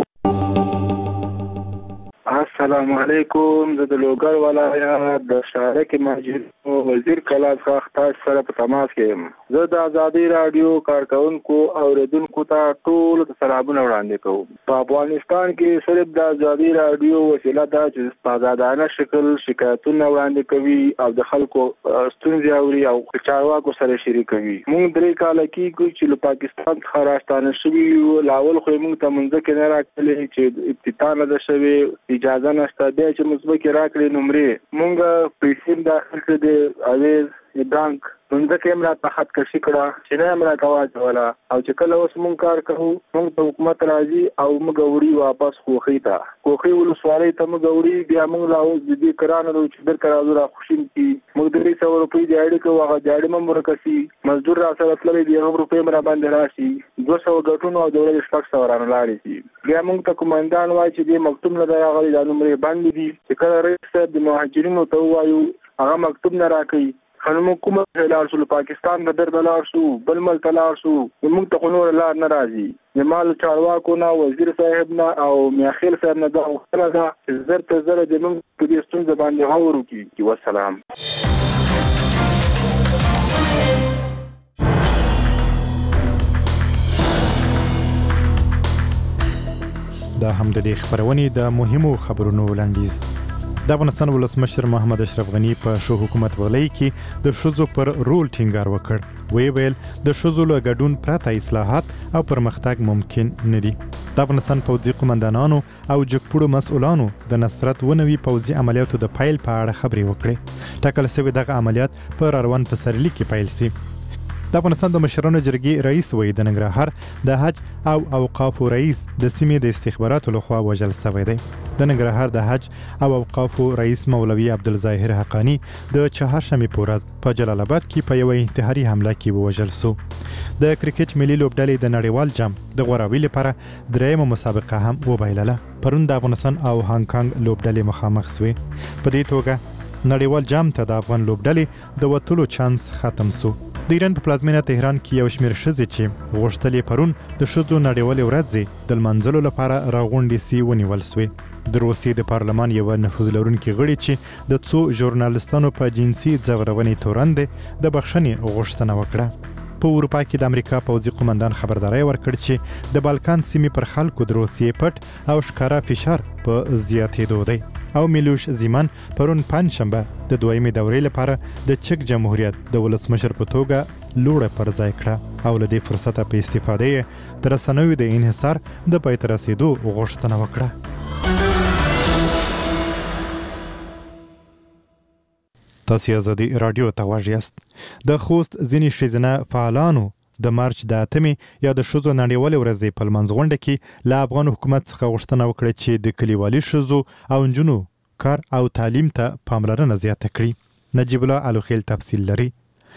السلام علیکم. زه د لوګر ولایت د شارک ماجد وزیر کلاس خاخ تاج سره په تماس کې یم. زه د ازادي رادیو کارکونکو او اوریدونکو ته ټول سلامونه وړاندې کوم. په افغانستان کې صرف د ازادي رادیو وسیله ده چې په آزادانه شکل شکایتونه وړاندې کوي او د خلکو ستونزې اوري او چارواکو سره شریکوي. موږ درې کاله کېږي چې له پاکستان څخه راستانه شوي یو. لاول خو موږ ته منځکې نه راکړلې چې ابتدا نه ده شوې، اجازه نشته. بیا چې مثبت راکړي نمرې مونږ پیسې داخل کړې د اویز بانک منځکې هم راته خطکشي کړه چې نه هم راته واچوله. او چې کله اوس مونږ کار کوو مونږ ته حکومت راځي او موږ وړي واپس کوخۍ ته کوخۍ ولسوالۍ ته موږ وړي. بیا موږ لا اوس د دې کرانه رو چې درته راځو را خوشیم کي موږ درې سوه روپۍ دیاړي کوو. هغه دیاړي هم ورکسي مزدور را سره تللی دی، هغه روپۍ هم را باندې راشي. دوه سوه ګټونو او د ورځې شپږ سوه رانه لاړې شي. بیا موږ ته قومندان وایي چې دې مکتوب نه دی راغلی، دا نمرې بندې دي. چې کله رئیس صاحب د مهاجرینو ته ووایو هغه مکتوب نه راکوي. خنمو کوم لاړ شو پاکستان د در لاړ شو بل ملک لاړ شو موږ ته نور لار نه راځي جمال چارواکو نه وزیر صاحب نه او میاخیل صاحب نه دا وختونه دا زر ته زر د موږ په دې ستونزه باندې هاورو کی والسلام. دا هم د دې خبرونې د مهمو خبرونو لاندیز. د افغانستان ولسمشر محمد اشرف غنی په شو حکومت ولای کې د شذو پر رول ټینګار وکړ. وی ویل د شذو له ګډون پرته اصلاحات او پرمختګ ممکن نه دي. د افغانستان پوځي قومندانانو او جګپوړو مسؤلانو د نصرت ونوي پوځي عملیاتو د پایل په اړه خبرې وکړې. ټاکل شوی دغه عملیات په روان پسرلي کې پیل شي. د افغانستان د مشرانو جرګې رئیس وی د ننګرهار د حج او اوقافو رئیس د سیمې د استخباراتو لخوا وژل شوی دی. د ننګرهار د حج او اوقافو رئیس مولوي عبدالظاهر حقانی د چهارشنبې په ورځ په جلال آباد کې په یوه انتحاري حمله کې ووژل شو. د کرکټ ملي لوبډلې د نړیوال جام د غوراوي لپاره درېیمه مسابقه هم وبایلله. پرون د افغانستان او هانګ کانګ لوبډلې مخامخ شوې. په دې توګه نړیوال جام ته د افغان لوبډلې د وتلو چانس ختم شو. د ایران په پلازمینه تهران کې یو شمېر ښځې چې غوښتلې پرون د ښځو نړیوالې ورځې د لمانځلو لپاره راغونډې سي ونیول سوې. د روسیې د پارلمان یوه نفوذ لرونکي غړي چې د څو ژورنالستانو په جنسي ځورونې تورن دی د بخښنې غوښتنه وکړه. په اروپا کې د امریکا پوځي قومندان خبرداري ورکړ چې د بالکان سیمې پر خلکو د روسیې پټ او ښکارا فشار په زیاتېدو دی. او میلوش زیمن پرون پنځشنبه د دویمې دورې لپاره د چک جمهوریت د ولسمشر په توګه لوړه پر ځای کړه او له دې فرصته په استفاده یې د رسنیو د انحصار د پای ته رسېدو غوښتنه وکړه. تاسو آزادي رادیو ته غوږ یاست. د خوست ځینې ښځینه فعالانو د مارچ د اتمې یا د ښځو نړیوالې ورځې په لمانځغونډه کې له افغان حکومت څخه غوښتنه وکړه چې د کلیوالي ښځو او نجونو کار او تعلیم ته پاملرنه زیاته کړي. نجیب الله الوخیل تفصیل لري.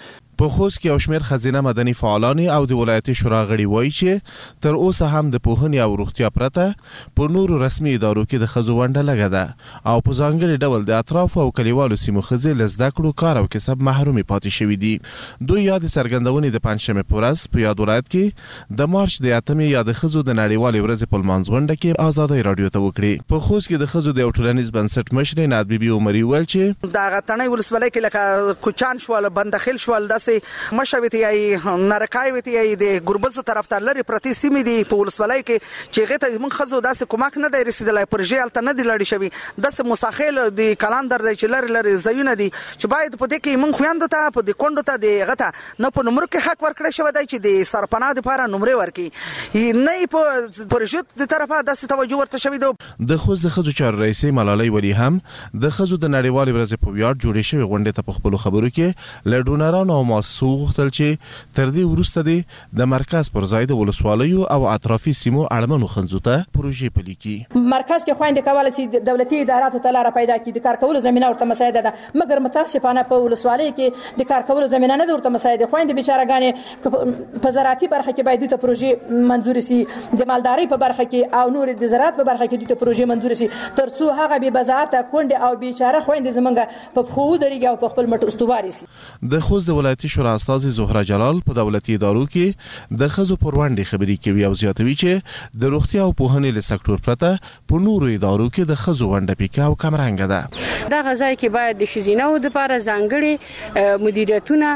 په خوست کې یو شمېر ښځینه مدني فعالان او د ولایتي شورا غړي وایي چې تر اوسه هم د پوهنې او روغتیا پرته په نورو رسمي ادارو کې د ښځو ونډه لږه ده او په ځانګړي ډول د اطرافو او کلیوالو سیمو ښځې له زده کړو کار او کسب محرومې پاتې شوي دي. دوی یا د څرګندونې د پنجشنبې په ورځ په یاد ولایت کې د مارچ د اتمې یا د ښځو د نړیوالې ورځې په لمانځغونډه کې ازادۍ راډیو ته وکړې. په خوست کې د ښځو د یو ټولنیز بنسټ مشرې نعت بیبي عمري ویل چې د غټنۍ ولسوالۍ کې لکه کوچان شول بندخیل شول داسې مشوي ته نارکای وي ته د ګربزو طرفدار لري پرتی سیمې دی په ولسوالۍ کې چې غته موږ خزو داسې کومک نه دی رسیدلای پروژې الته نه دی لړی شوی داسې مساخیل د کلندر دی چې لري لري زيونه دي چې باید په دې کې موږ خويندو ته په دې کندو ته د غته نه په نمبر کې حق ورکړی شوی دی چې د سرپناه لپاره نمبر ورکړي نه په پروژې د طرفه داسې توجه ورته شوی دی. د خوست د خزو چار رئیسې ملالۍ ولی هم د خزو د نړیوالې ورځې په ویاړ جوړې شوی غونډې ته په خپل خبرو کې له ډونرانو او مؤسسو غوښتل چې تر دې وروسته دی د مرکز پر ځای د ولسوالیو او اطرافي سیمو اړمنو خنځو ته پروژې پلي کړي. مرکز کې خويندې کولای شي دولتي اداراتو ته لار پیدا کړي د کار کولو زمينه ورته مساعده ده مګر متاسفانه په ولسوالۍ کې د کار کولو زمينه نه ورته مساعده خويندې بیچارهګانې په زراعتي برخه کې باید د پروژې منځوري سي د مالداري په برخه کې او نور د زراعت په برخه کې د پروژې منځوري سي ترڅو هغه به بزاعت کونډه او بیچاره خويندې زمونږ په خو درېږي او په خپل مټ استواري سي. د خوست د ولایتي شورا استاذ زهره جلال په دولتي ادارو کې د خزو پر وړاندې خبرې کوي او زیاتوي چې د روغتیا او پوهنې له سکتور پرته په نورو ادارو کې د خزو ونډه پیکا او کمرنګ ده. دا غځای کې باید د شزینو د لپاره ځانګړي مدیریتونه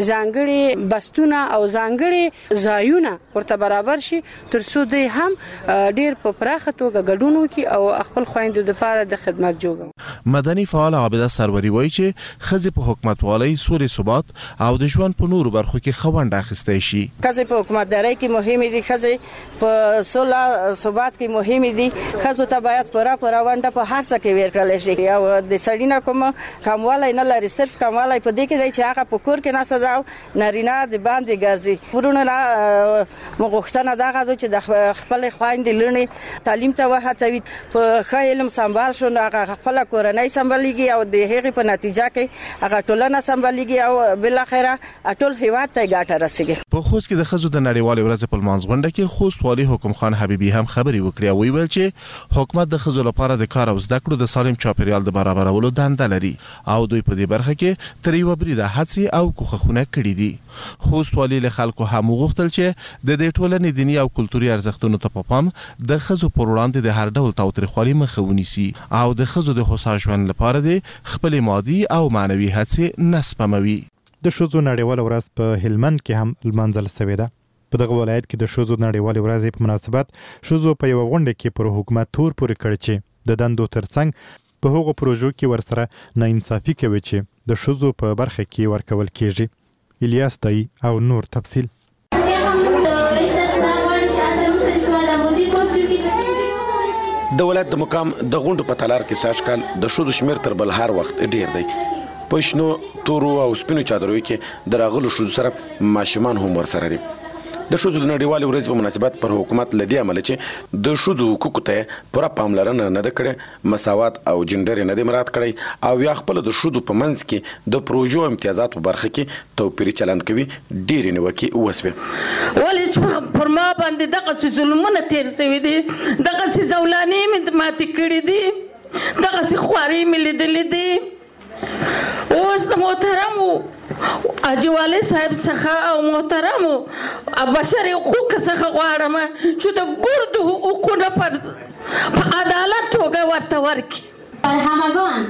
ځانګړي بستونه او ځانګړي ځایونه ورته برابر شي ترڅو دوی هم ډیر په پراخه توګه ګډون وکړي او خپل خويندو د لپاره د خدمت جوړوي. مدني فعال عابده سروري وایي چې خزې په حکومتوالۍ سولې ثبات او د ژوند په نورو برخو کې خوند اخیسته شي. خزې په حکومتدارۍ کې مهمه دي خزې په سوله ثبات کې مهمه دي خزو ته باید پورا پورا ونډه په هر څه کې ورکړل شي او د سړینا کوم کموالی نه لري صرف کموالی په دې کې دی چې هغه په کور کې نه صدا نارینه د باندې ګرځي ورونه لا مغختنه دغه چې د خپل خويندې لړنې تعلیم ته وهڅوي په ښه علم سمبال شو هغه خپل کورنۍ کورنۍ سمباليږي او د هغې په نتیجه کې هغه ټولنه سمباليږي او بل اخره ټول هیواد ته ګټه رسیږي. په خوست کې د ښځو د نړیوالې ورځې په لمانځ غونډه کې خوست والي حکم خان حبیبي هم خبرې وکړې او ویل چې حکومت د ښځو لپاره د کار او زده کړو د سالم چاپیریال د برابرولو دنده لري او دوی په دې برخه کې تر یو بریده هڅې او کوښښونه کړي دي. خوست والي له خلکو هم وغوښتل چې د دې ټولنې دینی او کلتوري ارزښتونو ته په پام د ښځو پر وړاندې د هر ډول تاوتریخوالي مخه ونیسي او د ښځو د هوسا ژوند لپاره د خپل مادي او معنوي هڅې نه سپموي. د ښځو نړیواله ورځ په هلمند کې هم لمانځل شوې ده. په دغه ولایت کې د ښځو نړیوالې ورځې په مناسبت ښځو په یوه غونډه کې پر حکومت تور پورې کړ چې د دندو ترڅنګ په هغو پروژو کې ورسره ناانصافي کوي چې د ښځو په برخه کې ورکول کیږي. الیاس دای او نور تفصیل. د ولایت د مقام د غونډو په تالار کې ساشکال د ښځو شمیر تر بل هر وخت ډیر دی. په شنو تورو او سپینو چادرو کې د راغلو ښځو سره ماشومان هم ورسره دي. د ښځو د نړیوالې ورځې په مناسبت پر حکومت له دې امله چې د ښځو حقوقو ته پوره پاملرنه نه ده کړې، مساوات او جنډر یې نه دی مراعات کړی او یا خپل د ښځو په منځ کې د پروژو امتیازات په برخه کې توپیري چلند کوي، ډېرې نیوکې وسوې. ولې چې پر ما باندې دغسې ظلمونه تېر شوي دي، دغسې زولانې مې ماتې کړي دي، دغسې خوارۍ مې لیدلې دي. اوس د محترمو حاجي والي صاحب څخه او محترمو بشري حقوق څخه غواړم چې د ګردو حقوقونه په عدالت توګه ورته ورکړي. بر همگان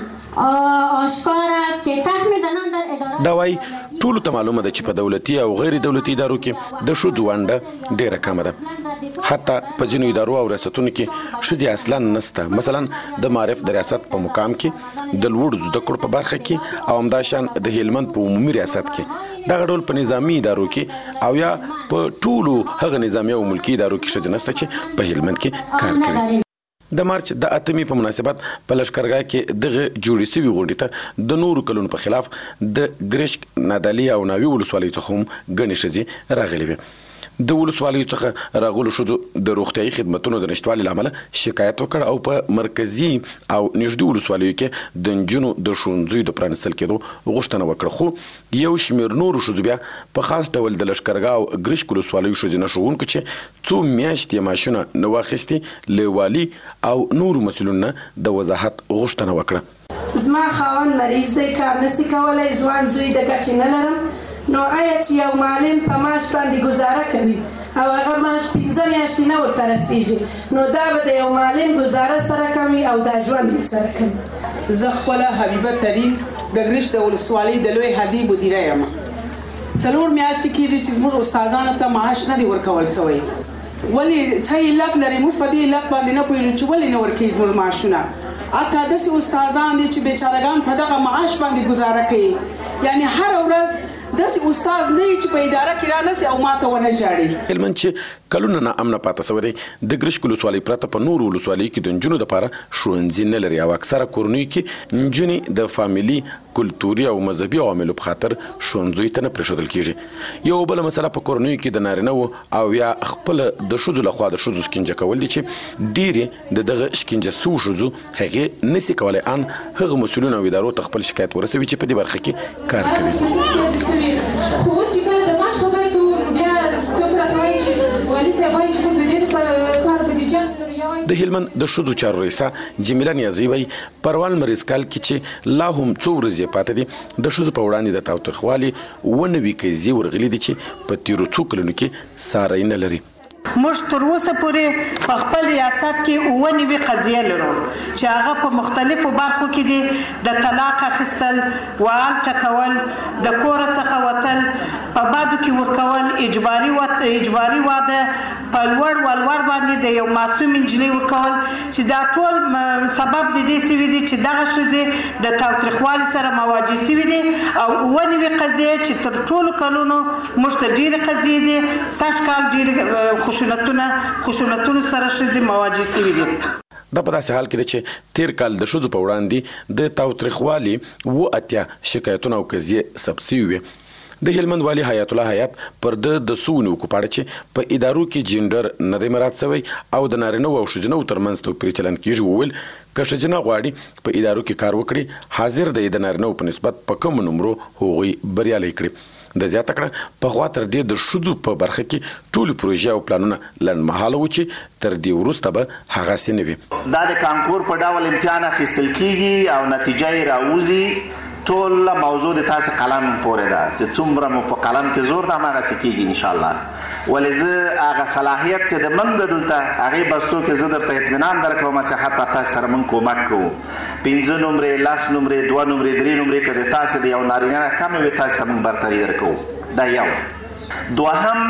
آشکار است که سهم زنان در ادارات دا وایي ټولو ته معلومه ده چې په دولتي او غیر دولتي ادارو کې د ښځو ونډه ډیره کمه ده. حتی په ځینو ادارو او ریاستونو کې ښځې اصلا نشته. مثلا د معارف د ریاست په مقام کې، د لوړو زده کړو په برخه کې او همداشان د هلمند په عمومي ریاست کې. دغه ډول په نظامی ادارو کې او یا په ټولو هغه نظامی او ملکی ادارو کې ښځې نشته چې په هلمند کې کار کوي. د مارچ د اتمې په مناسبت په لشکرګاه کې دغه جوړې شوې غونډې ته د نورو کلونو په خلاف د ګرشک، نادعلي او ناوې ولسوالیو څخه هم ګڼې ښځې راغلې وې. د ولسوالیو څخه راغلو ښځو د روغتیايي خدمتونو د نشتوالي له امله شکایت وکړ او په مرکزي او نږدې ولسوالیو کې د نجونو د ښوونځیو د پرانیستل کېدو غوښتنه وکړه. خو یو شمېر نورو ښځو بیا په خاص ډول د لشکرګاه او ګرشک ولسوالیو ښځینه ښوونکو چې څو میاشتې یې معاشونه نه واخیستې له والي او نورو مسؤلینو د وضاحت غوښتنه وکړه. زما خاوند مریض دی، کار نشي کولی، ځوان زوی د ګټې نه لرم، نو آیا چې یو معلم په معاش باندې ګزاره کوي او هغه معاش پنځه میاشتې نه ورته رسیږي، نو دا به د یو معلم ګزاره سره کوي او دا ژوند یې سره کوي. زه خپله حبیبه ترین د ګرشک د ولسوالۍ د لوی هدي مدیره یم. څلور میاشتې کېږي چې زموږ استادانو ته معاش نه دی ورکول شوی. ولې څه علت لري؟ موږ په دې علت باندې نه پوهېږو چې ولې نه ورکوي زموږ معاشونه. حتی داسې استادان دي چې بیچارهګان په دغه معاش باندې ګزاره کوي. یعنی هر ورځ داسې استاد نه وي چې په اداره کې رانسي او ماته ونه ژاړي. هلمند چې کلونه نه امنه پاته شوی دی، د ګرشک ولسوالۍ پرته په نورو ولسوالیو کې د نجونو دپاره ښوونځي نه لري او اکثره کورنیو کې نجونې د فامیلي، کلتوري او مذهبي عواملو په خاطر ښوونځیو ته نه پرېښودل کېږي. یو بله مسله په کورنیو کې د نارینهو او یا خپله د ښځو لخوا د ښځو شکنجه کول دي چې ډېرې د دغه شکنجه سوو ښځو هغې نسي کولی ان هغه مسؤلینو او ادارو ته خپل شکایت ورسوي چې په دې برخه کې کار کوي. خو اوس چې کله د معاش خبرې کوو بیا څوک راته وایي چې والي صاحب وایي چې موږ د دې لپاره کار د جنګ لرو. یا وایي د هلمند د ښځو چارو رئیسه جمیله نیازي وایي پروان مریض کال کې چې لا هم څو ورځې پاتې دي، د ښځو په وړاندې د تاوتریخوالي اووه نوي کیسې ورغلي دي چې په تېرو څو کلونو کې ساری نه لري. موږ تر اوسه پورې په خپل ریاست کې اووه نوي قضیې لرو چې هغه په مختلفو برخو کې دي. د طلاق اخیستل، وعال ټکول، د کوره څخه وتل، په بادو کې ورکول، اجباري وت... اجباري واده، په لوړ ولور باندې د یو معصوم نجلۍ ورکول، چې دا ټول سبب د دې سوي دي چې دغه ښځې د تاوتریخوالي سره مواجه سوي دي. او اووه نوي قضیې چې تر ټولو کلونو موږ ته ډېرې قضیې دي، سږ کال ډېرې خشونتونه خشونتونو سره ښځې مواجه سوي دي. دا په داسې حال کې دی چې تیر کال د ښځو په وړاندې د تاوتریخوالي اووه اتیا شکایتونه او قضیې ثبت سوي وې. د هلمند والی حیات الله حیات پر د سونو کو پاړه چې په ادارو کې جندر نه د مراد سوی او د نارینه او ښځینه ترمنځ توپیر چلن کیږي وول که ښځینه غواړي په ادارو کې کار وکړي حاضر د نارینه په نسبت په کم نمبر هغوی بریالي کړي د زیاته کړه په خوا تر دې د شذو په برخه کې ټول پروژې او پلانونه لن محاله و چې تر دې وروسته به هغه سینوي دا د کانکور په ډول امتحان اخیستل کیږي او نتیجه یې راوځي ټول موضوع د تاسو قلم پورې ده چې څومره مو په قلم کې زور ده هغه سکیږي ان شاء الله ولزه هغه صلاحیت چې د منګ دلته هغه بستو کې زه درته اطمینان درکوم چې حتی تاسو سره من کومک کوو پنځه نمبرې لاس نمبرې دوه نمبرې درې نمبرې کې د تاسو د یو نارینه کم وي تاسو ته من برتري درکو دا یو دوهم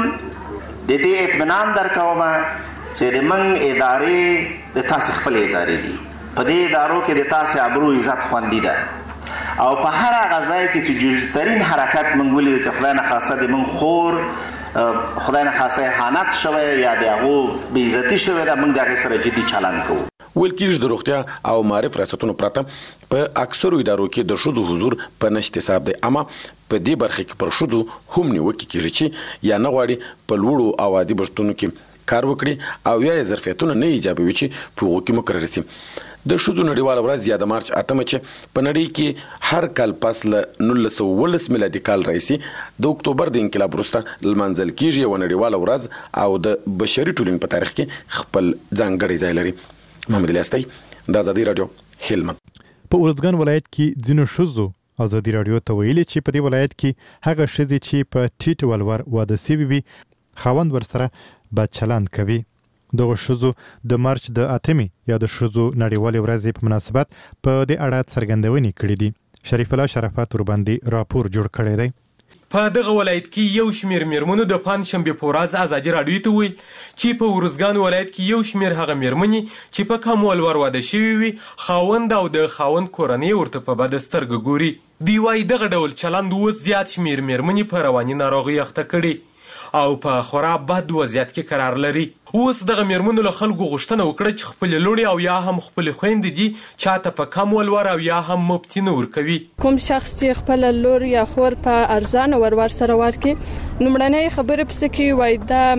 د دې اطمینان درکوم چې د من ادارې د تاسو خپل ادارې دي په دې ادارو کې د تاسو ابرو عزت خوندي ده او په هر هغه ځای کې چې جزترین حرکت موږ ولید چې خدای نه خاصه د من خور خدای نه خاصه اهانت شوی یا د هغه بې عزتي شوی ده موږ د هغې سره جدي چلند کوو ویل کېږي د روغتیا او معرف ریاستونو پرته په اکثرو ادارو کې د ښځو حضور په نشت حساب دی اما په دې برخه کې پر ښځو هم نیوکې کېږي چې یا نه غواړي په لوړو او عادي بشتونو کې کار وکړي او یا یې ظرفیتونه نه ایجابوي چې په هغو کې مقرر شي د ښځو نړیواله ورځ یا د مارچ اتمه چې په نړۍ کې هر کال پس له نولس سوه اوولس میلادي کال راهیسې د اکتوبر د انقلاب وروسته لمانځل کېږي یوه نړیواله ورځ او د بشري ټولنې په تاریخ کې خپل ځانګړی ځای لري محمد الیاستی د ازادي راډیو هلمند په ارزګان ولایت کې ځینو ښځو ازادي راډیو ته ویلي چې په دې ولایت کې هغه ښځې چې په ټیټ ولور واده سوي وي خاوند ورسره بد چلند کوي دغه ښځو د مارچ د اتمې یا د ښځو نړیوالې ورځې په مناسبت په دې اړه څرګندونې کړې دي شریف الله شرافت ورباندې راپور جوړ کړی دی په دغه ولایت کې یو شمیر میرمنو د پنجشنبې په ورځ ازادي راډیو ته ویل چې په ارزګان ولایت کې یو شمیر هغه میرمنې چې په کم ولور واده شوي وي خاوند او د خاوند کورنۍ ورته په بده سترګه ګوري دوی وایي دغه ډول چلند اوس زیات شمیر میرمنې په رواني ناروغۍ اخته کړي او په خورا بد وضعیت کې قرار لري اوس دغه میرمنو له خلکو غوښتنه وکړه چې خپل لوڼې او یا هم خپل خويندې دي چاته په کم ولور او یا هم مبتي نه ورکوي کوم شخص چې خپل لور یا خور په ارزان ورور سره ورکي نومړنۍ خبره پس کې وای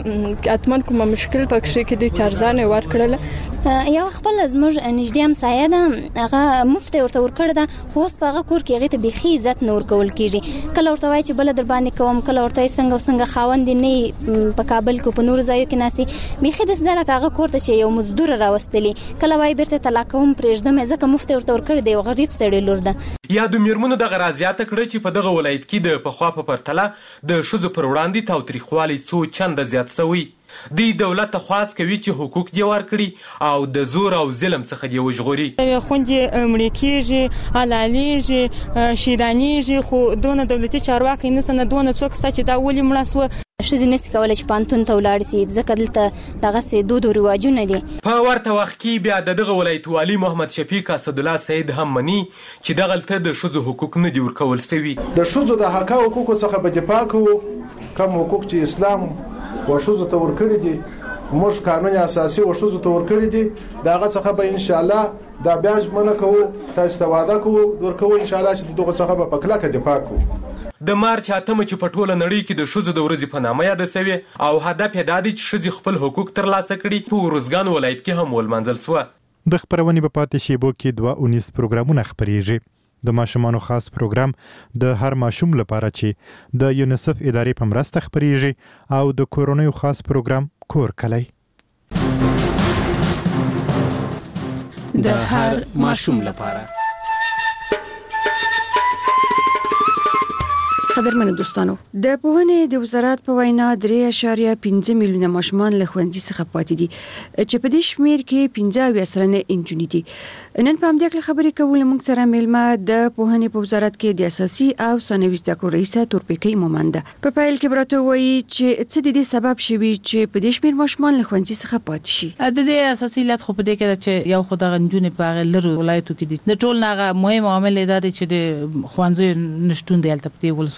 دا اتمن کوم مشکل پکې کې دي چې ارزان ورکړل یو خپل زموږ نږدې همسایه ده هغه مفت ورته ورکړه ده خو اوس په هغه کور کې هغې ته بیخي عزت نه ورکول کېږي کله ورته وایي چې بله در باندې کوم کله ورته وایي څنګه څنګه خاوند نه په کابل کې په نورو ځایو کې ناستې بیخي داسې ده لکه هغه کور ته چې یو مزدوره راوستلې کله وایي بیرته طلاق کوم پرېږدم ځکه مفت ورته ورکړی دی یو غریب سړی لور ده یا د میرمنو دغه راز زیاته کړه چې په دغه ولایت کې د پخوا په پرتله د ښځو پر وړاندې تاوتریخوالی څو چنده زیات شوی دی دولت ته خواست کوي چې حقوق دې ورکړي او د زور او ظلم څخه دې وژغوري خوندې مړې کېږي حلالېږي شیرانېږي خو دونه دولتي چارواکي نشته نه دونه څوک شته چې دا ولې مړه سوه ښځې نشي کولی چې پوهنتون ته ولاړ سي ځکه دلته دغسې دود او رواجونه دي په ورته وخت کې بیا د دغه ولایت والي محمد شفیق اسدالله سید هم مني چې دغلته د ښځو حقوق نه دي ورکول سوي د ښځو د حق او حقوقو څخه به دفاع کوو کوم حقوق چې اسلام و ښځو ته ورکړي دي موږ قانون اساسي و ښځو ته ورکړي دي د هغه څخه به ان شاء الله دا بیا ژمنه کوو تاسو ته وعده کوو ورکوو ان شاء الله چې دغه څخه به په کلکه دفاع کوو د مارچ اتمه چې په ټوله نړۍ کې د ښځو د ورځې په نامه یاده سوې او هدف یې دا دی چې ښځې خپل حقوق ترلاسه کړي په ارزګان ولایت کې هم ولمانځل سوه د خپرونې په پاتې شیبو کې دوه اونیز پروګرامونه خپریږي د ماشومانو خاص پروګرام د هر ماشوم لپاره چې د یونیسف ادارې په مرسته خپریږي او د کورونیو خاص پروګرام کور کلی د هر ماشوم لپاره قدرمنو دوستانو د پوهنې د وزارت په وینا درې اعشاریه پنځه میلیونه ماشومان له ښوونځي څخه پاتې دي چې په دې شمیر کې پنځه اویا سلنه نجونې دي نن په همدې اړه خبرې کول موږ سره میلمه د پوهنې په وزارت کې د اساسي او ثانوي زده کړو رئیسه تورپیکۍ مومنده په پیل کې براته وایي چې څه د دې سبب شوي چې په دې شمیر ماشومان له ښوونځي څخه پاتې شي د دې اساسي علت خو په دې کې چې یو خو دغه نجونې په هغه لرو ولایتو کې دي د ټول هغه مهم عامل دا دی چې د ښوونځي نشټون دی هلته په دې ولسوالۍ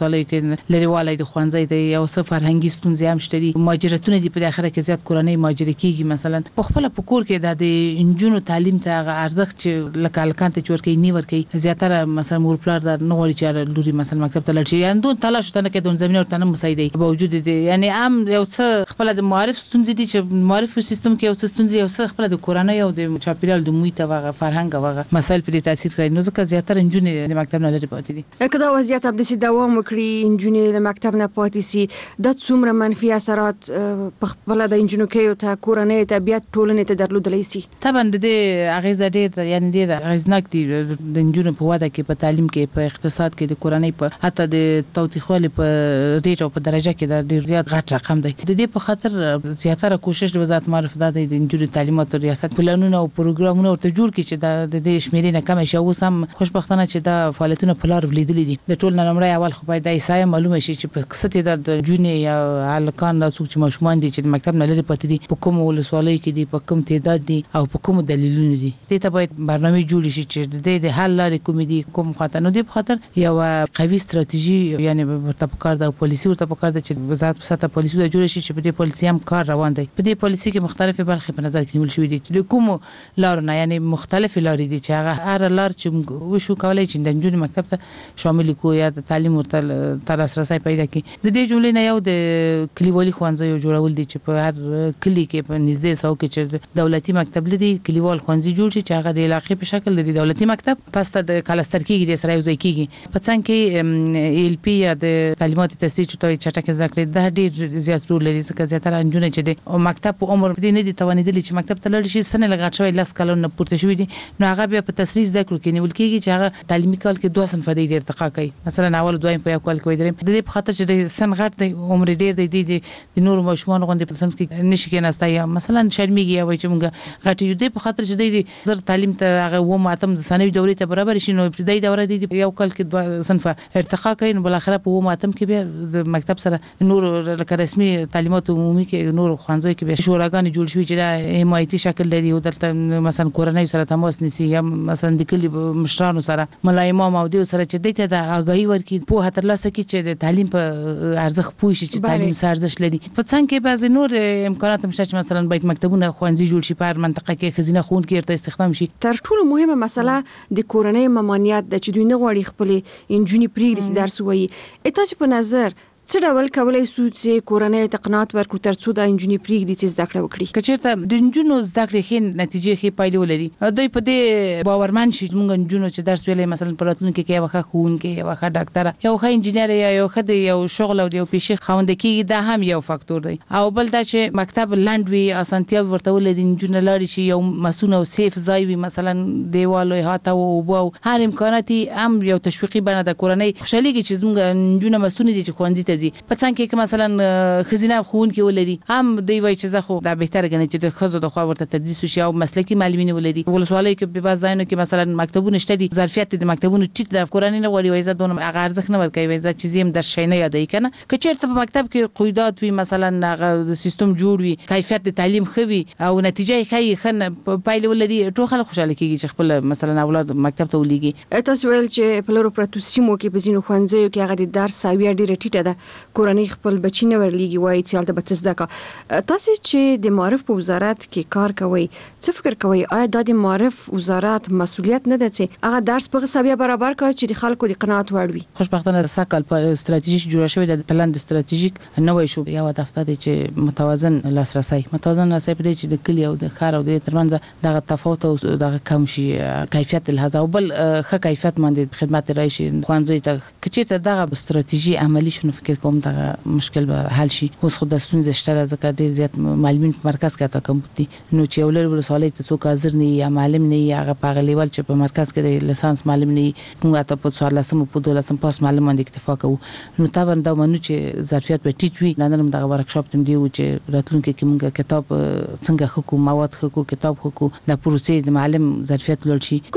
ولسوالۍ کې لريواله د خوانځي د یو څه فرهنګي ستونزې هم شته دي مهاجرتونه دي په اخره کې زیات کورنۍ مهاجر کیږي مثلا په خپل پکور کې د انجونو تعلیم ته هغه ارزښت چې لکه الکان ته چور کوي نیور کوي زیاتره مثلا مور پلار د نغوري چې لوري مثلا مکتب ته لاړ شي یان دوه تلاش ته نه کې د زمينه ورته نه مساعده باوجود دي یعنی عام یو څه خپل د معرف ستونزې دي چې معرف سیستم کې یو څه ستونزې یو څه خپل د کورنۍ او د چاپیریال د محیط او فرهنګ او مسایل په تاثیر کوي نو ځکه زیاتره انجونې د مکتب نه لري پاتې دي کله وضعیت هم د دوام وکړي انجونې له مکتب نه پاتې سي د څومره منفي اثرات په خپل د انجونو کې ته کورنۍ طبيعت ټولنې ته درلودلای شي طبعا د اغیزه ډېر یعنی ډېر اغیزناک دي د انجونو په وده کې په تعلیم کې په اقتصاد کې د کورنۍ په حتی د توتیخوالي په ریټ او په درجه کې د ډېر زیات غټ رقم دی د دې په خاطر زیاتره کوشش د وزارت معرفت د انجونو تعلیمات او ریاست پلانونه او پروګرامونه ورته جوړ کړي چې د دې شمیرې نه کم شي او سم خوشبختانه چې دا فعالیتونه په لار ولیدلې دي د ټول نمبر اول خو باید د ایسای معلومه شي چې په قصته د جونې یا الکان د څوک چې ماشومان دي چې د مکتب نه لري پاتې دي په کوم ولسوالۍ کې دي په کوم تعداد دي او په کوم دلیلونه دي دې ته باید برنامه جوړ شي چې د دې حل لارې کوم دي کوم خاطر نو دې په خاطر یو قوي ستراتیژي یعنی ورته پکار د پالیسي ورته پکار د چې وزارت په ساته پالیسي د جوړ شي چې په دې پالیسي هم کار روان دی په دې پالیسي کې مختلفه برخې په نظر کې نیول شوې دي چې کوم لار نه یعنی مختلف لارې دي چې هغه هر لار چې وشو کولای چې د جون مکتب ته شامل کو یا د تعلیم ورته تر اساسي پیدا کی د دې جملې نه یو د کلیوالي خوانځي جوړول دي چې په هر کلی کې په نږدې سو کې چې دولتي مکتب لري کلیوال خوانځي جوړ شي چې هغه د علاقې په شکل د دولتي مکتب پسته د کلستر کېږي د سره یوځای کېږي په څنګه کې ال پی یا د تعلیمات تاسیس چټوي چټکه ذکر د ډېر زیات رول لري ځکه زیاتره انجونه چې د مکتب په عمر دې نه دي توانیدل چې مکتب ته لاړ شي سنه لګا شوی لاس کلونه پورته شوی دي نو هغه بیا په تسریع ذکر کې نیول کېږي چې هغه تعلیمي کال کې دوه صنف دی ارتقا کوي مثلا اول دویم په یو کال کې دریم د دې په خاطر چې د سن غټ دی عمر ډېر دی د نور ماشومان غوندې په صنف کې نشي کېناسته یا مثلا شرمېږي یا وایي چې موږ غټ یو دی په خاطر چې د زر تعلیم ته هغه و ماتم د ثانوي دورې ته برابر شي نو ابتدایي دوره دی یو کال کې دوه صنف ارتقا کوي نو بل اخر په و ماتم کې بیا د مکتب سره نور لکه رسمي تعلیمات عمومي کې نور خوانځي کې به شوراګان جوړ شوي چې د حمایتي شکل لري او دلته مثلا کورنۍ سره تماس نیسي یا مثلا د کلی مشرانو سره ملای امام او د سره چې دته د اگاهي ورکي په هتر لاسه کې چې د تعلیم په ارزښت پوه شي چې تعلیم سره ارزښت لري په څنګه کې بعض نور امکانات مشته چې مثلا باید مکتبونه خوانځي جوړ شي په منطقه کې خزینه خون کې ارته استخدام شي تر ټولو مهمه مسله د کورنۍ ممانعت د چې دوی نه غواړي خپل انجونی پریږدي درس وایي اته په نظر څه ډول کولای شو چې کورنۍ ته قناعت ورکړو ترڅو د انجونی پریږدي چې زده کړه وکړي کچېرته د انجونو زده کړې ښه نتیجې ښه پایلې ولري دوی په دې باورمن شي موږ انجونو چې درس ویلې مثلا په راتلونکي کې یو ښه ښوونکی یو ښه ډاکټر یو ښه انجینر یا یو ښه یو شغل او یو پیشې خوند کېږي دا هم یو فاکتور دی او بل دا چې مکتب لاند وی اسانتیا ورته ولري انجونو لاري شي یو مسونه او سیف ځای وي مثلا دیوالو هاته او بو هر امکانات هم یو تشویقي بنه د کورنۍ خوشاليږي چې موږ انجونو مسونه دي چې خوندې ته ځي په څنګه کې مثلا خزینه خون کې ولري هم دی وای چې زه خو دا بهتره غنی چې د خزو د خو ورته تدریس شي او مسلکی معلمین ولري ولسوالۍ کې په بعض ځایونو کې مثلا مکتبونه شته دي ظرفیت د مکتبونو ټیټ د کورنۍ نه غوړي وای زه دونه هغه ارزښت نه ورکوي وای زه چې زم د شي نه یادای کنه که چیرته په مکتب کې قواعد وي مثلا هغه سیستم جوړ وي کیفیت د تعلیم خوي او نتیجه یې خنه پایله ولري ټول خلک خوشاله کیږي چې خپل مثلا اولاد مکتب ته ولېږي تاسو ویل چې په لورو پرتو سیمو کې په ځینو خوانځیو کې هغه د درس ساویه ډیره ټیټه ده کورنۍ خپل بچی نه ورلېږي وایي چې البته بچ زده کا تاسو چې د معرف په وزارت کې کار کوي څه فکر کوي آیا د معرف وزارت مسؤلیت نه ده چې هغه درس په ساویه برابر کړي چې د خلکو د قناعت وړ وي خوشبختانه ساکل په استراتیژیک جوړ شوی د پلان د استراتیژیک نوې شو یو هدف دی چې متوازن لاسرسي متوازن لاسرسي په دې چې د کلی او د ښار او د ترمنځ دغه تفاوت او دغه کم شي کیفیت الهدا او بل ښه کیفیت باندې خدمات راشي خوانځي ته کچې ته دغه استراتیژي عملی شنو فکر کوم دغه مشکل به حل شي اوس خو د ستونزې شته ځکه ډېر زیات معلمین په مرکز کې تا کوم دي نو چې ولر ولسوالۍ ته څوک حاضر نه یا معلم نه یا هغه په لیول چې په مرکز کې د لیسانس معلم نه موږ ته په سوال لسم په دولسم پاس معلم باندې اکتفا کوو نو طبعا دا منو چې ظرفیت په ټیټ وي نن هم دغه ورکشاپ تم دی چې راتلونکي کې موږ کتاب څنګه حکومت مواد حقوق کتاب حقوق د پروسې د معلم ظرفیت لوړ شي کوم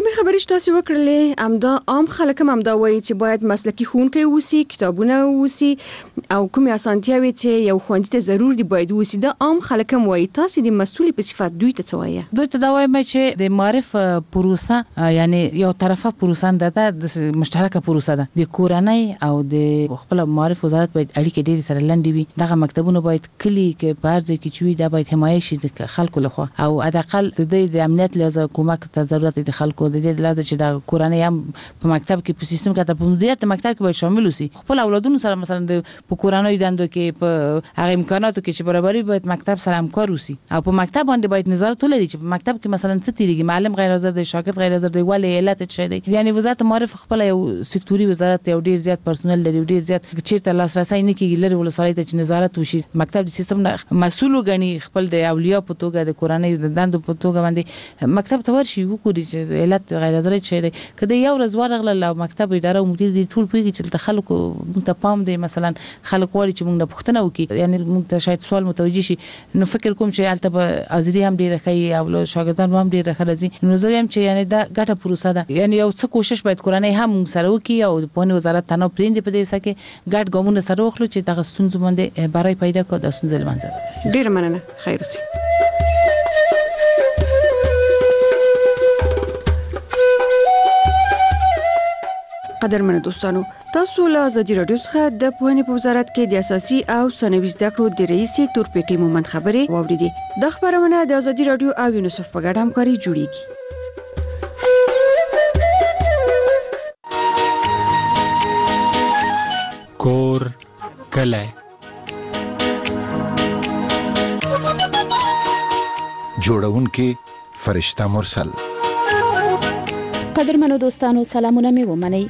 کومې خبرې چې تاسو وکړلې امدا عام خلک هم امدا وایي چې باید مسلکي ښوونکي اوسي، کتابونه اوسي او کومې اسانتیاوې چې یو ښوونځي ته ضرور دي باید اوسي. دا عام خلک هم وایي. تاسو د مسؤل په صفت دوی ته څه وایي؟ دوی ته دا وایم چې د معرف پروسه یعنی یو طرفه پروسه ده، د مشترکه پروسه ده. د کورنۍ او د خپل معرف وزارت باید اړیکې ډېرې سره لنډې وي. دغه مکتبونه باید کلی کې په هر ځای کې چې وي دا باید حمایه شي د خلکو لخوا، او حداقل د دې د امنیت لحاظه کومک ته ضرورت دی خلکو د دې لازم چې د کورنۍ هم په مکتب کې په سیستم کې په مدیریت مکتب کې باید شامل وي. خپل اولادونو سره مثلا د په کورنۍ دندو کې په هغه امکاناتو کې چې برابرۍ باید مکتب سره همکار وي، او په مکتب باندې باید نظارت ولري چې په مکتب کې مثلا څه تیریږي، معلم غیر حاضر دی، شاګرد غیر حاضر دی، ولې علت څه دی. یعنی وزارت معرف خپل یو سکتوري وزارت یو ډیر زیات پرسونل لري، ډیر زیات چیرته لاسرسي نه کیږي لري ولسوالۍ ته چې نظارت وشي. مکتب د سیستم مسؤل غني خپل د اولیاء په توګه د کورنۍ د دندو په توګه باندې مکتب ته ورشي وګوري چې علت غیر حاضر څه دی. کله یو ورځ ورغله او مکتب اداره او مدیر دي ټول پوهیږي چې خلکو موږ ته پام دی، مثلا خلک غواړي چې موږ نه پوښتنه وکړي، یعنی موږ ته شاید سوال متوجي شي. نو فکر کوم چې البته به ازری هم ډیره کوي او شاګردان هم ډیره خلځي. نو زه هم چې یعنی دا ګټه پروسه ده، یعنی یو څه کوشش باید کورنۍ هم سره وکړي او په پوهنې وزارت تنو پریندې په دې سکه ګډ ګامونه سره وخلو چې دغه ستونزې باندې برای پیدا کړو د ستونزې لمنځه. ډیر مننه، خیر اوسئ. قدرمنو دوستانو، تاسو له ازادي رادیو څخه د پوهنې په وزارت کې د اساسي او ثانوي زده کړو د رئیس تورپیکي مومند خبرې واوریدې. د خبرونه د ازادي رادیو او یونیسف په ګډه همکاري جوړیږي. کور کله جوړونکې فرشته مرسل. قدرمنو دوستانو، سلامونه مې ومنئ.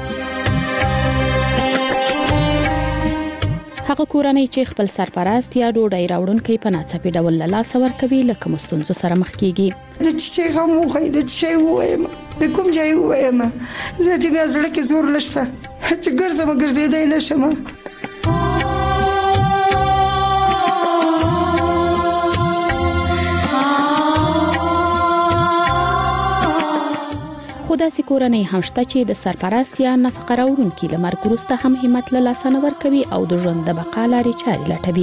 هغه کورنۍ چې خپل سرپرست یا ډوډۍ راوړونکي په ناڅاپي ډول له لاسه ورکوي له کومو ستونزو سره مخ کیږي. د چې غم وخی د چې وایم د کوم ځای وایم زه دې بیا زړه کې زور نشته چې ګرځم ګرځېدای نشم. خو داسې کورنۍ هم شته چې د سرپرست یا نفقه راوړونکي له مرګ وروسته هم همت له لاسه نه ورکوي او د ژوند د بقا لارې چارې لټوي.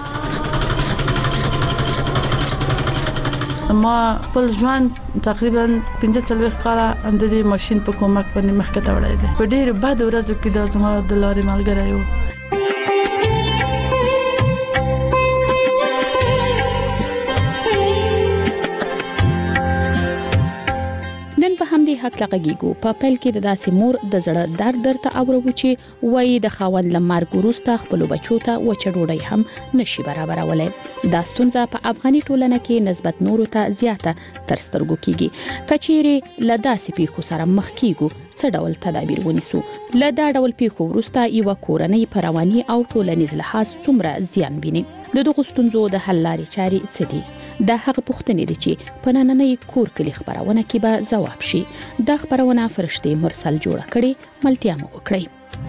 ما خپل ژوند تقریبا پنځه څلوېښت کاله د دې ماشين په کومک باندې مخکې ته وړی دی. په ډېرو بدو ورځو کې دا زما د لارې ملګری و. نن په همدې حق لغږیږو. په پیل کې د داسې مور د زړه درد درته اورو چې وایي د خاوند له مرګ وروسته خپل بچو ته وچه ډوډۍ هم نشي برابرولای. دا ستونزه په افغاني ټولنه کې نسبت نورو ته زیاته تر سترګو کیږي. کچېرې له داسې پیښو سره مخ کیږو څه ډول تدابیر ونیسو؟ له دا ډول پیښو وروسته یو کورنۍ په رواني او ټولنیز لحاظ څومره زیان ویني؟ د دغو ستونزو د حل لارې چارې څه دي؟ دا هغه پوښتنې دي چې په نننۍ کور کلي خبرونه کې به ځواب شي. دا خبرونه فرشته مرسل جوړه کړې، ملتیا مو وکړئ.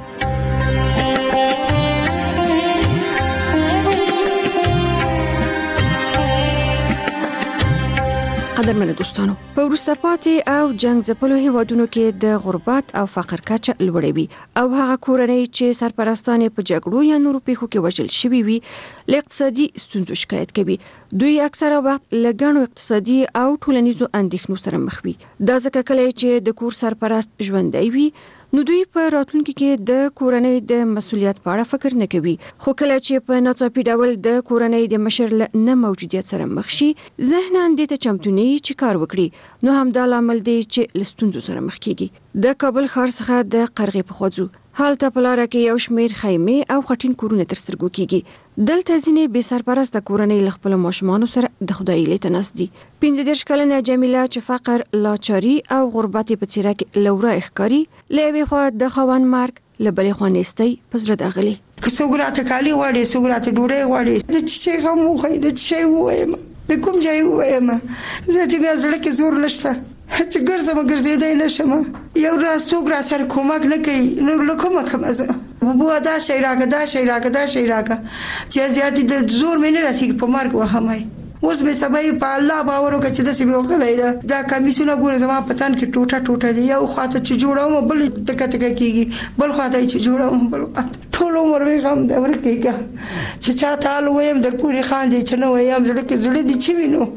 قدرمنو دوستانو، په وروسته پاتې او جنگ ځپلو هیوادونو کې د غربت او فقر کچه لوړه وي او هغه کورنۍ چې سرپرستان په جګړو یا نورو پیښو کې وژل شوي وي له اقتصادي ستونزو شکایت کوي. دوی اکثره وخت له ګڼو اقتصادي او ټولنیزو اندېښنو سره مخ وي. دا ځکه کله چې د کور سرپرست ژوندی وي نو دوی په راتلونکي کې د کورنۍ د مسولیت په اړه فکر نه کوي. خو کله چې په ناڅاپي ډول د کورنۍ د مشر له نه موجودیت سره مخ شي ذهناً دې ته چمتو نه چې کار وکړي، نو همدا لامل دی چې له ستونزو سره مخ کیږي. د کابل ښار څخه د قرغې په خوځو هلته په لاره کې یو شمېر خیمې او خټین کورونه تر سترګو کیږي. دلته ځینې بې سرپرسته کورنۍ له خپلو ماشومانو سره د خدای لیته ناست دي. پنځه دېرش کلنه جمیله چې فقر، لاچاري او غربت په څېره کې له وره ښکاري، له یوې خوا د خاوند مرګ، له بلې خوا نیستۍ په زړه داغلي. که څوک راته کالي غواړي، څوک راته ډوډۍ غواړي، د چې غم وخی د چې ووایم د کوم ځای ووایم زه دې بیا زړه کې زور نشته چې ګرځم ګرځېدای نشم. یو راز څوک را سره کومک نه کوي نو له کومه کومه زه بوبو دا شی راکړه دا شی راکړه دا شی راکړه چې زیاتې د زور مې نه رسېږي په مرګ وهمای. اوس به سبا په الله باور وکړه چې داسې به وکړی دا دا کمیسونه ګوره زما په تن کې ټوټه ټوټه دي یو خواته چې جوړوم بل تکه تکه کېږي بل خواته چې جوړوم بل خواته ټول عمر مې غم دی ورکېږه چې چا ته حال ویم در پورې خاندي چې نه ویم زړه کې زړه دي چې وینو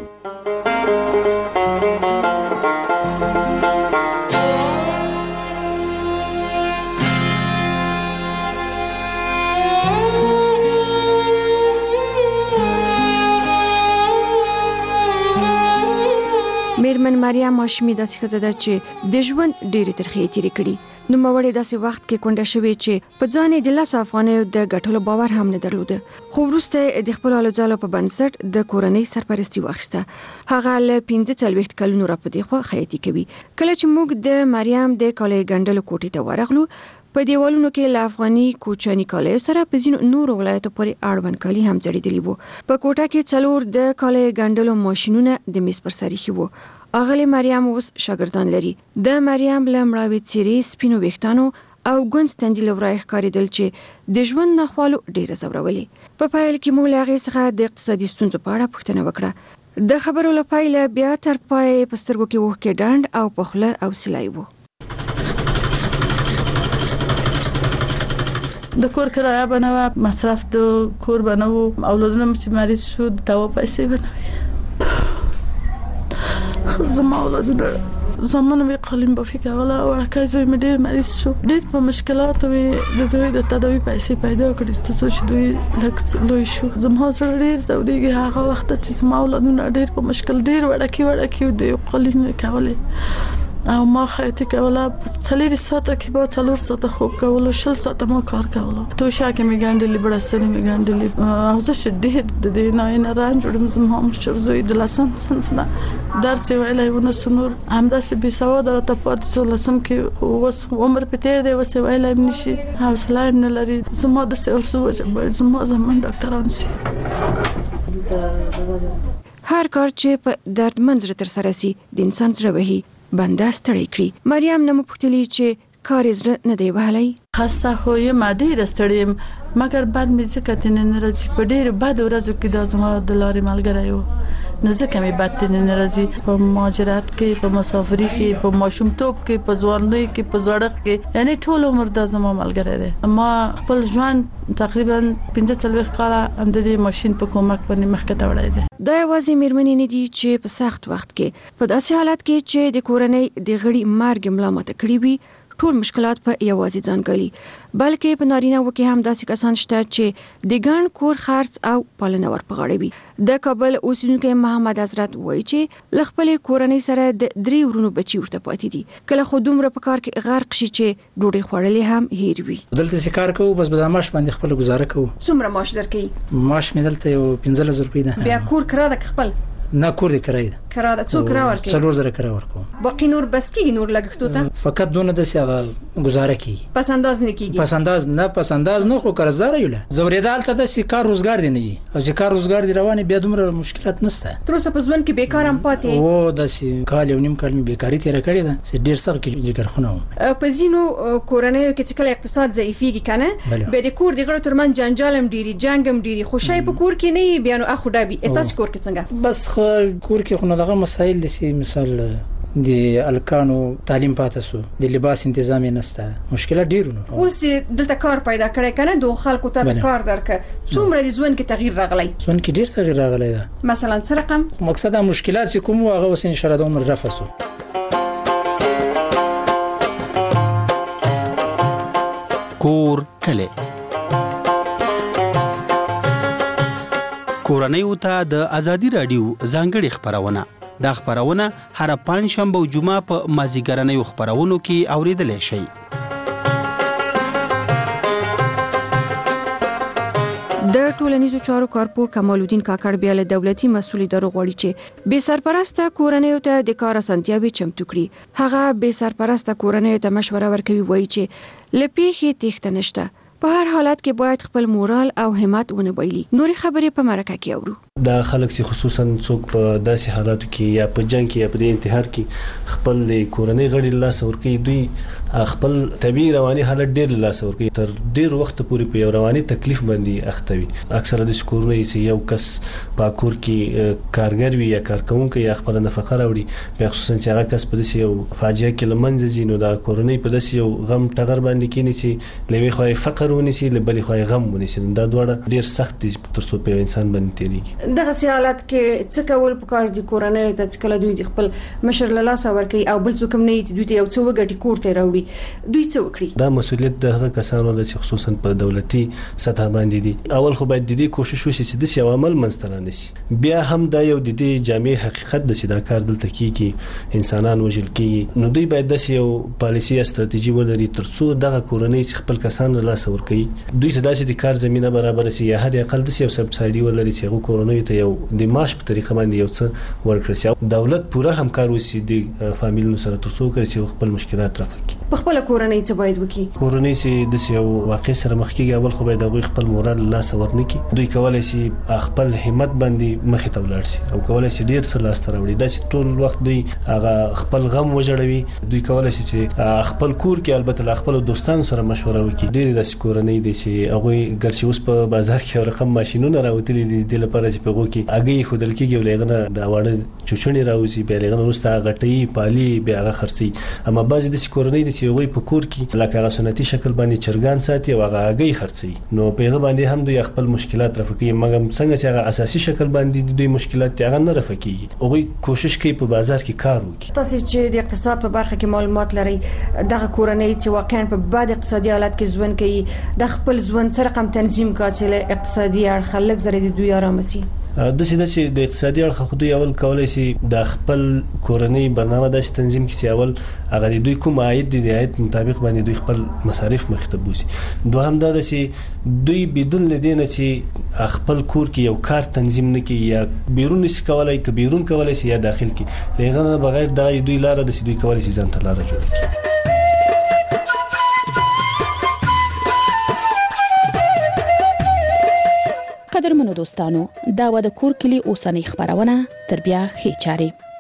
میرمن مریم هاشمي داسې ښځه ده چې د ژوند ډېرې ترخې تېرې کړي. نوموړې داسې وخت کې کونډه شوې چې په ځان یې د لسو افغانیو د ګټلو باور هم نه درلوده، خو وروسته د خپلو هلو ځلو په بنسټ د کورنۍ سرپرستي واخیسته. هغه له پنځه څلوېښت کلونو راپدې خوا خیاطي کوي. کله چې موږ د مریم د کالیو ګنډلو کوټې ته ورغلو، په دیوالونو کې له افغاني کوچني کالیو سره په ځینو نورو ولایتو پورې اړوند کالي هم ځړېدلي وو. په کوټه کې څلور د کالیو ګنډلو ماشینونه د میز پر سر ایښي وو. اغلې مریم اوس شاګردان لري. د مریم له مړاوې څېرې، سپینو ویښتانو او ګونځ تندي له ورایه ښکارېدل چې د ژوند ناخوالو ډېره ځورولې. په پیل کې موږ له هغې څخه د اقتصادي ستونزو په اړه پوښتنه وکړه. د خبرو له پایله بیا تر پایه په سترګو کې اوښکې ډنډ او په خوله حوصله وو. د کور کرایه بنوه، مصرف د کور بنوه، اولادونه چې مریض شو دوا پیسې بنوي. زما اولادونه زمانه وی قلم به فکر ولا ورکه زوی مې ډېر مریض شو، ډېر په مشکلاتو مې د دوی د تداوی پیسې پیدا کړې چې دوی لکه لوی شو. زما سره ډېر زوريږي هغه وخت چې زما اولادونه ډېر په مشکل ډېر وړکی وړکی د قلم کولې او ما خیاطي کوله. څلور ساعته کې به څلور ساعته خوب کوله، شل ساعته ما کار کوله. تو شاکه می ګنډلې بړستنې می ګنډلې او زه شدید د دې نه نه رانج ورم زما مشر زوی د لسم صنف نه درس ویلای ونه سنور همداسې بي سواد راته پات سو لسم کې اوس عمر په تیر دی وسه ویلای نشي حوصله نه لري. زما د سرسو زما زمون ډاکټران سي. هر کار چې په دردمن زړه تر سره سي د انسان زړه وهي بنده ستړی کړي. مریم نه مپوښتلې چې کار یې زړه نه دی وهلی. خسته خو یم، ډېره ستړې یم، مګر بد مې ځکه تنې نه راځي. په ډېرو بدو ورځو کې دا زما د لارې ملګری و، نو ځکه مې بد تنې نه راځي. په مهاجرت کې، په مسافري کې، په ماشومتوب کې، په ځوانۍ کې، په زړښت کې، یعنی ټول عمر دا زما ملګری دی. ما خپل ژوند تقریبا پنځه څلوېښت کاله هم د دې ماشین په کومک باندې مخکې ته وړی دی. دا یوازې میرمنې نه دي چې په سخت وخت کې په داسې حالت کې چې د کورنۍ د غړي مرګ ملامت کړي وي ټول مشکلات په یوازې ځان ګالي، بلکې په نارینه وو کې هم داسې کسان شته چې د ګڼ کور خرڅ او پالنه ور په غاړه وي. د کابل اوسیدونکی محمد حضرت وایي چې له خپلې کورنۍ سره د درې ورونو بچي ورته پاتې دي. کله خو دومره په کار کې غرق شي چې ډوډۍ خوړلې هم هیر وي. دلته چې کار کوو بس به د معاش باندې خپل گزاره کوو. څومره معاش درکې؟ معاش مې دلته یو پنځه زره روپۍ ده. بیا کور کرا د خپل نه کور دې کرای ده. کرا ده څو کرا ورکې؟ څلور زره کرا ورکو. باقي نور بس کېږي نور لګښتو ته؟ فقط دونه د سیاغه گزاره کیږي. پس انداز نه کیږي. پس انداز نه پس انداز نه خو قرضدار یو له زوریدال ته د کار روزګار دی نه وي او چې کار روزګار دی روانه بیا دومره مشکلات نشته. تر اوسه په ځوان کې بیکار هم پاتې او د سی کال یو نیم کال می بیکاری تیر کړی ده چې ډیر سخت کې جګر خونه په ځینو کورنیو کې چې کله اقتصاد ضعیفيږي کنه به د کور د غړو ترمن جنجال هم ډیری جنگ هم ډیری خوشای په کور کې نه بیان اخو ډابي تاسو کور کې څنګه؟ بس خو کور کې خو دغه مسائل دي مثال د الکانو تعلیم پاتې سو د لباس تنظیم نشته مشکلات ډیرونه. اوس دلته کار پیدا کړی کنه دوه خلکو ته کار درکه څومره د ژوند کې تغییر راغلی؟ ژوند کې ډیر تغییر راغلی ده. مثلا څه رقم؟ مقصد مشکلات چې کوم هغه اوس ان شاء الله د عمر رفع سو. کور کله کورنۍ وته د ازادي رادیو ځانګړي خبرونه. دا خبرونه هر پنځ شنبه او جمعه په مازیګرنۍ خبرونو کې اوریدل شي. د ټولنیزو چارو کارپو کمال الدین کاکړ بیا له دولتي مسؤل ادارو غواړي چې بې سرپرسته کورنۍ ته د کار اسانتیاوې چمتو کړي. هغه بې سرپرسته کورنۍ ته مشوره ورکوي، وایي چې لپیخي تخته نشته په هر حالت کې باید خپل مورال او همت ونه بایلي. نورې خبرې په مرکه کې اورو. دا خلک چې خصوصا څوک په داسې حالاتو کې یا په جنگ کې یا په انتحار کې خپل کورنۍ غړي لاس ورکوي، دوی خپل طبيعي رواني حالت ډېر لاس ورکوي، تر ډېر وخت پورې په یو رواني تکلیف باندې اخته وي. اکثره د کورنۍ چې یو کس په کور کې کارګر وي یا کارکونکي یا خپل نفقه راوړي، په خصوصا چې هغه کس په داسې یو فاجعه کې لمنځه ځي، نو دا کورنۍ په داسې یو غم ټغر باندې کېني چې لوي خو فقر ونیسي، لبلې خو غم ونیسي. دا دواړه ډېر سخت دي تر څو په انسان باندې تیریږي. دغه حالت کې څه کول پکار دي کورنۍ ته چې کله دوی خپل مشر له لاسه ورکوي او بل څوک هم نه چې دوی ته یو څه وګټي کور ته راوړي، دوی څه وکړي؟ دا مسؤلیت د هغه کسانو ده چې خصوصا په دولتي سطح باندې دي. اول خو باید د دې کوشش وشي چې د سیاو عمل منځته رانشي. بیا هم دا یو د دې جامع حقیقت د چې دا کار دلته کیږي، انسانان وژل کیږي، نو دوی باید د یو پالیسي یا ستراتیژي ولري تر څو دغه کورنۍ چې خپل کسان له لاسه ورکوي دوی ته داسې د کار زمينه برابر شي، یا هر اقل د یو سبسایډي ولري چې هغه کورنۍ ته یو د معاش په طریقه باندې یو څه ورکړي. دولت پوره همکار وسی د فامیلونو سره تر څو کړي چې خپل مشکلات رفع کړي. په خپل کورنۍ څه باید وکړي؟ کورنۍ چې د یو واقع سره مخ کېږي، اول خو باید هغه خپل مورال لاس ورنکړي. دوی کولای شي خپل همت باندې مخې ته ولاړ شي او کولای شي ډیر څه لاس ته راوړي. دا چې ټول وخت دوی هغه خپل غم وجړوي، دوی کولای شي چې خپل کور کې البته له خپل دوستانو سره مشوره وکړي. ډیر د کورنۍ دي چې هغه ګرځي اوس په بازار کې رقم ماشينونه راوتلي دي د لپاره چې په غو کې اگې خو دل کېږي ولغه دا واړه چوچونی راوځي، بیا لغه ورسته غټي پالي بیا هغه خرسي. اما بعضی د کورنۍ د چې هغه په کور کې لکه هغه سنتي شکل باندې چرګان ساتي او هغه اگې خرسي، نو په هغه باندې هم دوی خپل مشکلات رفع کوي. مګر څنګه چې هغه اساسي شکل باندې دوی مشکلات هغه نه رفع کوي، هغه کوشش کوي په بازار کې کار وکړي. تاسو چې د اقتصاد په برخه کې معلومات لري، دغه کورنۍ چې واقعا په بد اقتصادي حالت کې ژوند کوي، د خپل ژوند سره رقم تنظیم کوي چې اقتصادي اړخ لږ زره د دوی آرام شي. د سیده چې د اقتصادي اړخ خو دوی اول کولای شي د خپل کورنۍ برنامه د تنظیم کې اول هغه دوی کوم عاید دي د عاید مطابق باندې دوی خپل مصارف مخته بوسي. دوهم دا چې دوی بدون لدینه چې خپل کور کې یو کار تنظیم نه کوي، یا بیرون نشي کولای ک بیرون کولای شي یا داخل کې، لغه بغیر دا دوی لاره د دوی کولای شي ځان ته لاره جوړ کړي. قدرمنو دوستانو، دا و د کور کلی اوسنۍ خبرونه تر بیا ښې چارې.